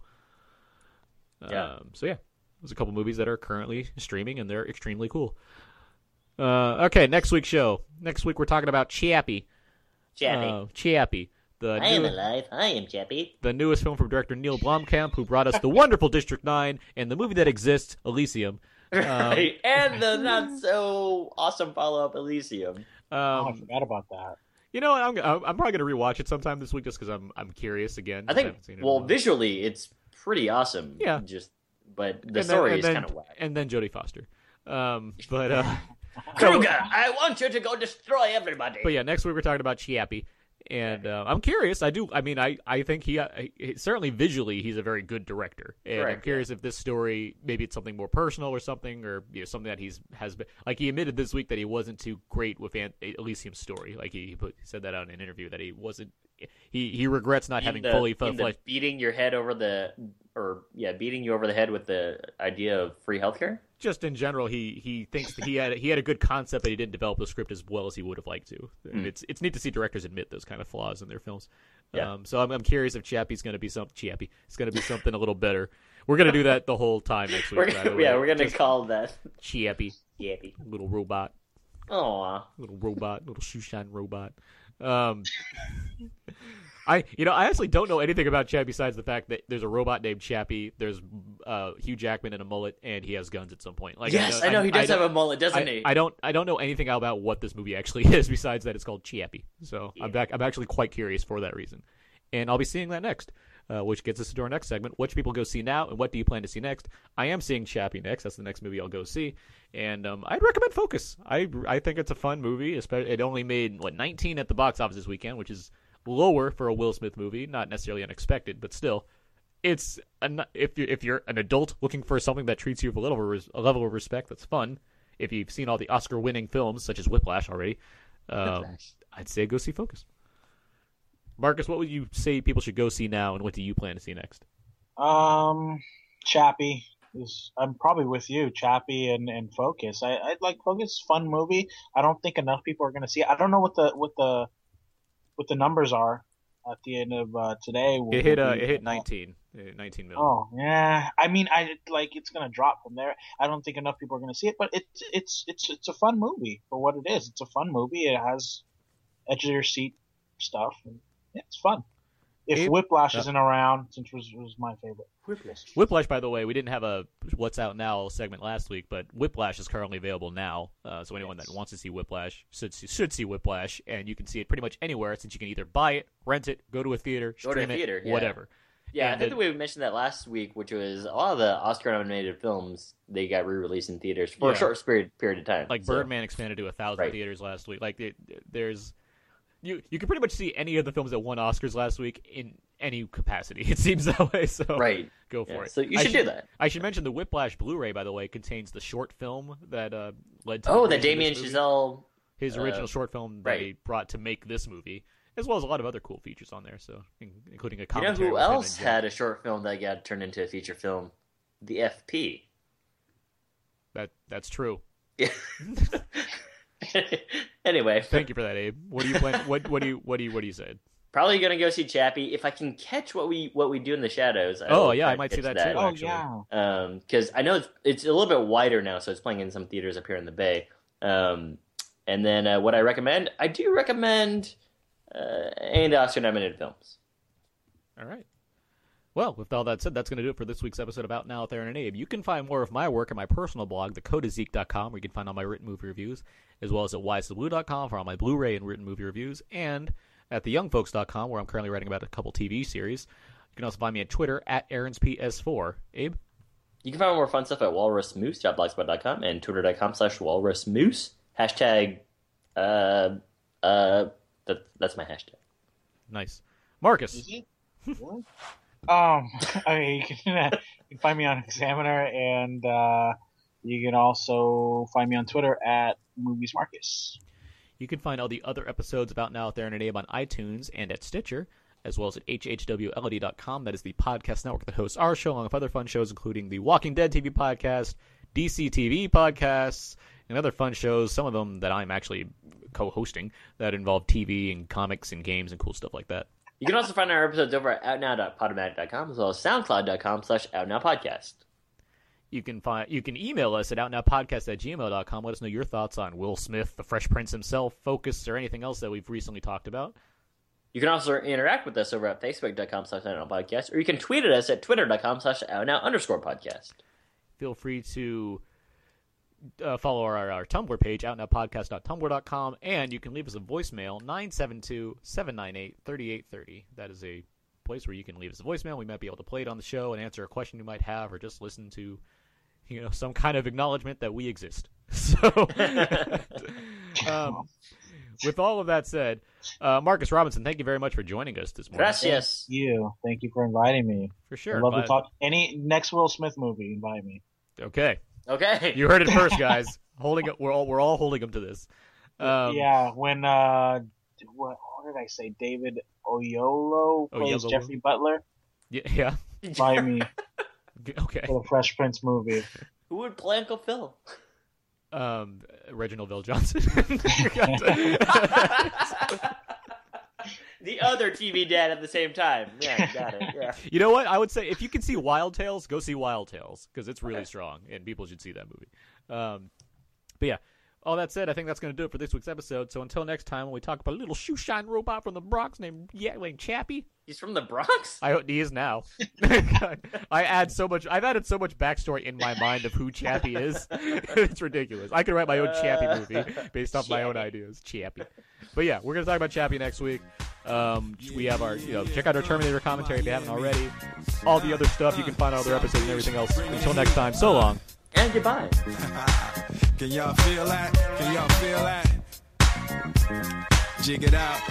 So yeah, there's a couple movies that are currently streaming, and they're extremely cool. Okay, next week's show. Next week we're talking about Chappie. Chappie. I am alive. I am Chappie. The newest film from director Neil Blomkamp, who brought us the wonderful District 9 and the movie that exists, Elysium. Right, and the not so awesome follow-up Elysium. I forgot about that. You know what? I'm probably gonna rewatch it sometime this week just because I'm curious again. I think. Visually, it's pretty awesome. Yeah. But the story is kind of whack. And then Jodie Foster. Kruger, I want you to go destroy everybody. But yeah, next week we're talking about Chiappie. And I'm curious. I think he certainly visually he's a very good director. And I'm curious if this story maybe it's something more personal or something, or something that has been like he admitted this week that he wasn't too great with Elysium's story. Like he said that out in an interview that he wasn't. He regrets not having fully fleshed. Beating you over the head with the idea of free healthcare. Just in general, he thinks that he had a good concept, but he didn't develop the script as well as he would have liked to. And it's neat to see directors admit those kind of flaws in their films. Yeah. So I'm curious if Chappie's going to be something a little better. We're going to do that the whole time next week. We're going to call that Chappie. Chappie. Little robot. Aww. Little shoeshine robot. I actually don't know anything about Chappie besides the fact that there's a robot named Chappie. There's Hugh Jackman in a mullet, and he has guns at some point. Like, yes, I know he does have a mullet, doesn't he? I don't know anything about what this movie actually is besides that it's called Chappie. So yeah. I'm actually quite curious for that reason, and I'll be seeing that next, which gets us to our next segment. What should people go see now, and what do you plan to see next? I am seeing Chappie next. That's the next movie I'll go see, and I'd recommend Focus. I think it's a fun movie. Especially, it only made 19 at the box office this weekend, which is lower for a Will Smith movie, not necessarily unexpected, but still, it's if you're an adult looking for something that treats you with a level of respect, that's fun. If you've seen all the Oscar-winning films such as Whiplash already, I'd say go see Focus. Marcus, what would you say people should go see now, and what do you plan to see next? Chappie. I'm probably with you, Chappie and Focus. I'd like Focus, fun movie. I don't think enough people are going to see it. I don't know what the numbers are at the end of today. It hit 19 million. Oh yeah, I mean, it's gonna drop from there. I don't think enough people are gonna see it, but it's a fun movie for what it is. It's a fun movie. It has edge of your seat stuff. And, yeah, it's fun. If Whiplash isn't around, since it was my favorite. Whiplash, by the way, we didn't have a What's Out Now segment last week, but Whiplash is currently available now. So anyone that wants to see Whiplash should see Whiplash, and you can see it pretty much anywhere, since you can either buy it, rent it, go to a theater, stream it, whatever. Yeah, I think that we mentioned that last week, which was a lot of the Oscar-nominated films, they got re-released in theaters for a short period of time. Like Birdman expanded to 1,000 theaters last week. Like there's... You can pretty much see any of the films that won Oscars last week in any capacity. It seems that way. So Right. go for it. So you should do that. I should mention the Whiplash Blu-ray, by the way, contains the short film that led to. Oh, the that Damien Chazelle. His original short film that right. he brought to make this movie, as well as a lot of other cool features on there. So, including a You know commentary. who with him else and Jack. had a short film that got turned into a feature film? The FP. That's true. Anyway, Thank you for that, Abe. What do you plan? What do you say? probably gonna go see Chappie if I can catch what we do in the shadows. Oh yeah, I might see that too. Oh Actually. yeah. Because I know it's a little bit wider now, so it's playing in some theaters up here in the Bay. And then what I recommend, I do recommend any of the Oscar-nominated films. All right. Well, with all that said, that's going to do it for this week's episode of Out Now with Aaron and Abe. You can find more of my work at my personal blog, thecodeofzeke.com, where you can find all my written movie reviews, as well as at wisetheblue.com for all my Blu-ray and written movie reviews, and at theyoungfolks.com, where I'm currently writing about a couple TV series. You can also find me at Twitter at AaronsPS4. Abe? You can find more fun stuff at walrusmoose.blogspot.com and twitter.com/walrusmoose. Hashtag, that's my hashtag. Nice. Marcus? Is it? Really? I mean, you can find me on Examiner, and you can also find me on Twitter at MoviesMarcus. You can find all the other episodes about Now with Aaron and Abe on iTunes and at Stitcher, as well as at hhwled.com. That is the podcast network that hosts our show, along with other fun shows, including the Walking Dead TV podcast, DC TV podcasts, and other fun shows, some of them that I'm actually co-hosting, that involve TV and comics and games and cool stuff like that. You can also find our episodes over at outnow.podomatic.com as well as soundcloud.com/outnowpodcast. You can email us at outnowpodcast@gmail.com. Let us know your thoughts on Will Smith, the Fresh Prince himself, Focus, or anything else that we've recently talked about. You can also interact with us over at facebook.com/outnowpodcast, or you can tweet at us at twitter.com/outnow_podcast. Feel free to follow our Tumblr page, outnowpodcast.tumblr.com, and you can leave us a voicemail, 972-798-3830. That is a place where you can leave us a voicemail. We might be able to play it on the show and answer a question you might have, or just listen to, some kind of acknowledgement that we exist. So, with all of that said, Marcus Robinson, thank you very much for joining us this morning. Gracias. Thank you for inviting me. For sure. I'd love to talk any next Will Smith movie. Invite me. Okay. Okay. You heard it first, guys. We're all holding him to this. Yeah. When what did I say? David Oyelowo plays Jeffrey Butler. Yeah. Invite me. Okay. For the Fresh Prince movie. Who would play Uncle Phil? Reginald VelJohnson. The other TV dad at the same time. Yeah, got it. Yeah. You know what? I would say if you can see Wild Tales, go see Wild Tales, because it's really strong, and people should see that movie. But yeah, all that said, I think that's going to do it for this week's episode. So until next time, when we talk about a little shoeshine robot from the Bronx named Chappie. He's from the Bronx? He is now. I've added so much backstory in my mind of who Chappie is. It's ridiculous. I could write my own Chappie movie based off my own ideas. Chappie. But yeah, we're going to talk about Chappie next week. We have our, check out our Terminator commentary if you haven't already. All the other stuff, you can find our other episodes and everything else. Until next time, so long. And goodbye. Can y'all feel that? Can y'all feel that? Jig it out.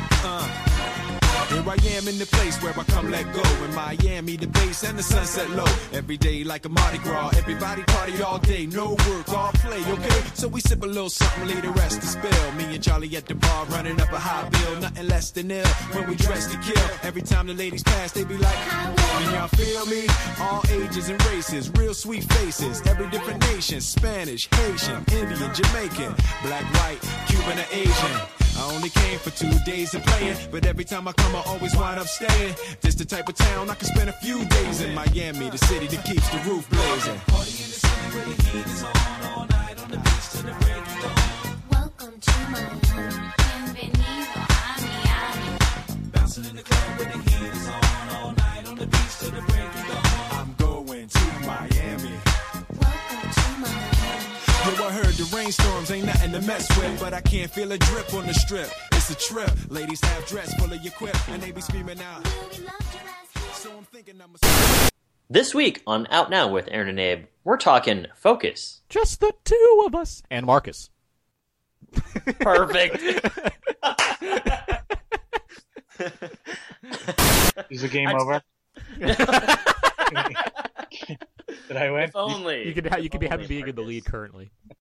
Here I am in the place where I come let go. In Miami, the bass and the sunset low. Every day like a Mardi Gras. Everybody party all day. No work, all play, okay? So we sip a little something, leave the rest to spill. Me and Charlie at the bar running up a high bill. Nothing less than ill when we dress to kill. Every time the ladies pass, they be like, can y'all feel me? All ages and races, real sweet faces. Every different nation, Spanish, Haitian, Indian, Jamaican, black, white, Cuban, or Asian. I only came for 2 days of playing, but every time I come I always wind up staying. This the type of town I can spend a few days in. Miami, the city that keeps the roof blazing. Party in the city where the heat is on all night on the beach till the break of dawn. Welcome to Miami, bienvenido a Miami. Bouncing in the club where the heat is on all night on the beach till the break of dawn. I'm going to Miami. Welcome to Miami. Yo, I heard the rainstorms ain't nothing to mess with, but I can't feel a drip on the strip. It's a trip. Ladies have dress full of your quip, and they be screaming out. So I'm thinking This week on Out Now with Aaron and Abe, we're talking Focus. Just the two of us. And Marcus. Perfect. Is the game I just- over? Did I win? If only. You could be having If being only, in the lead Marcus. currently.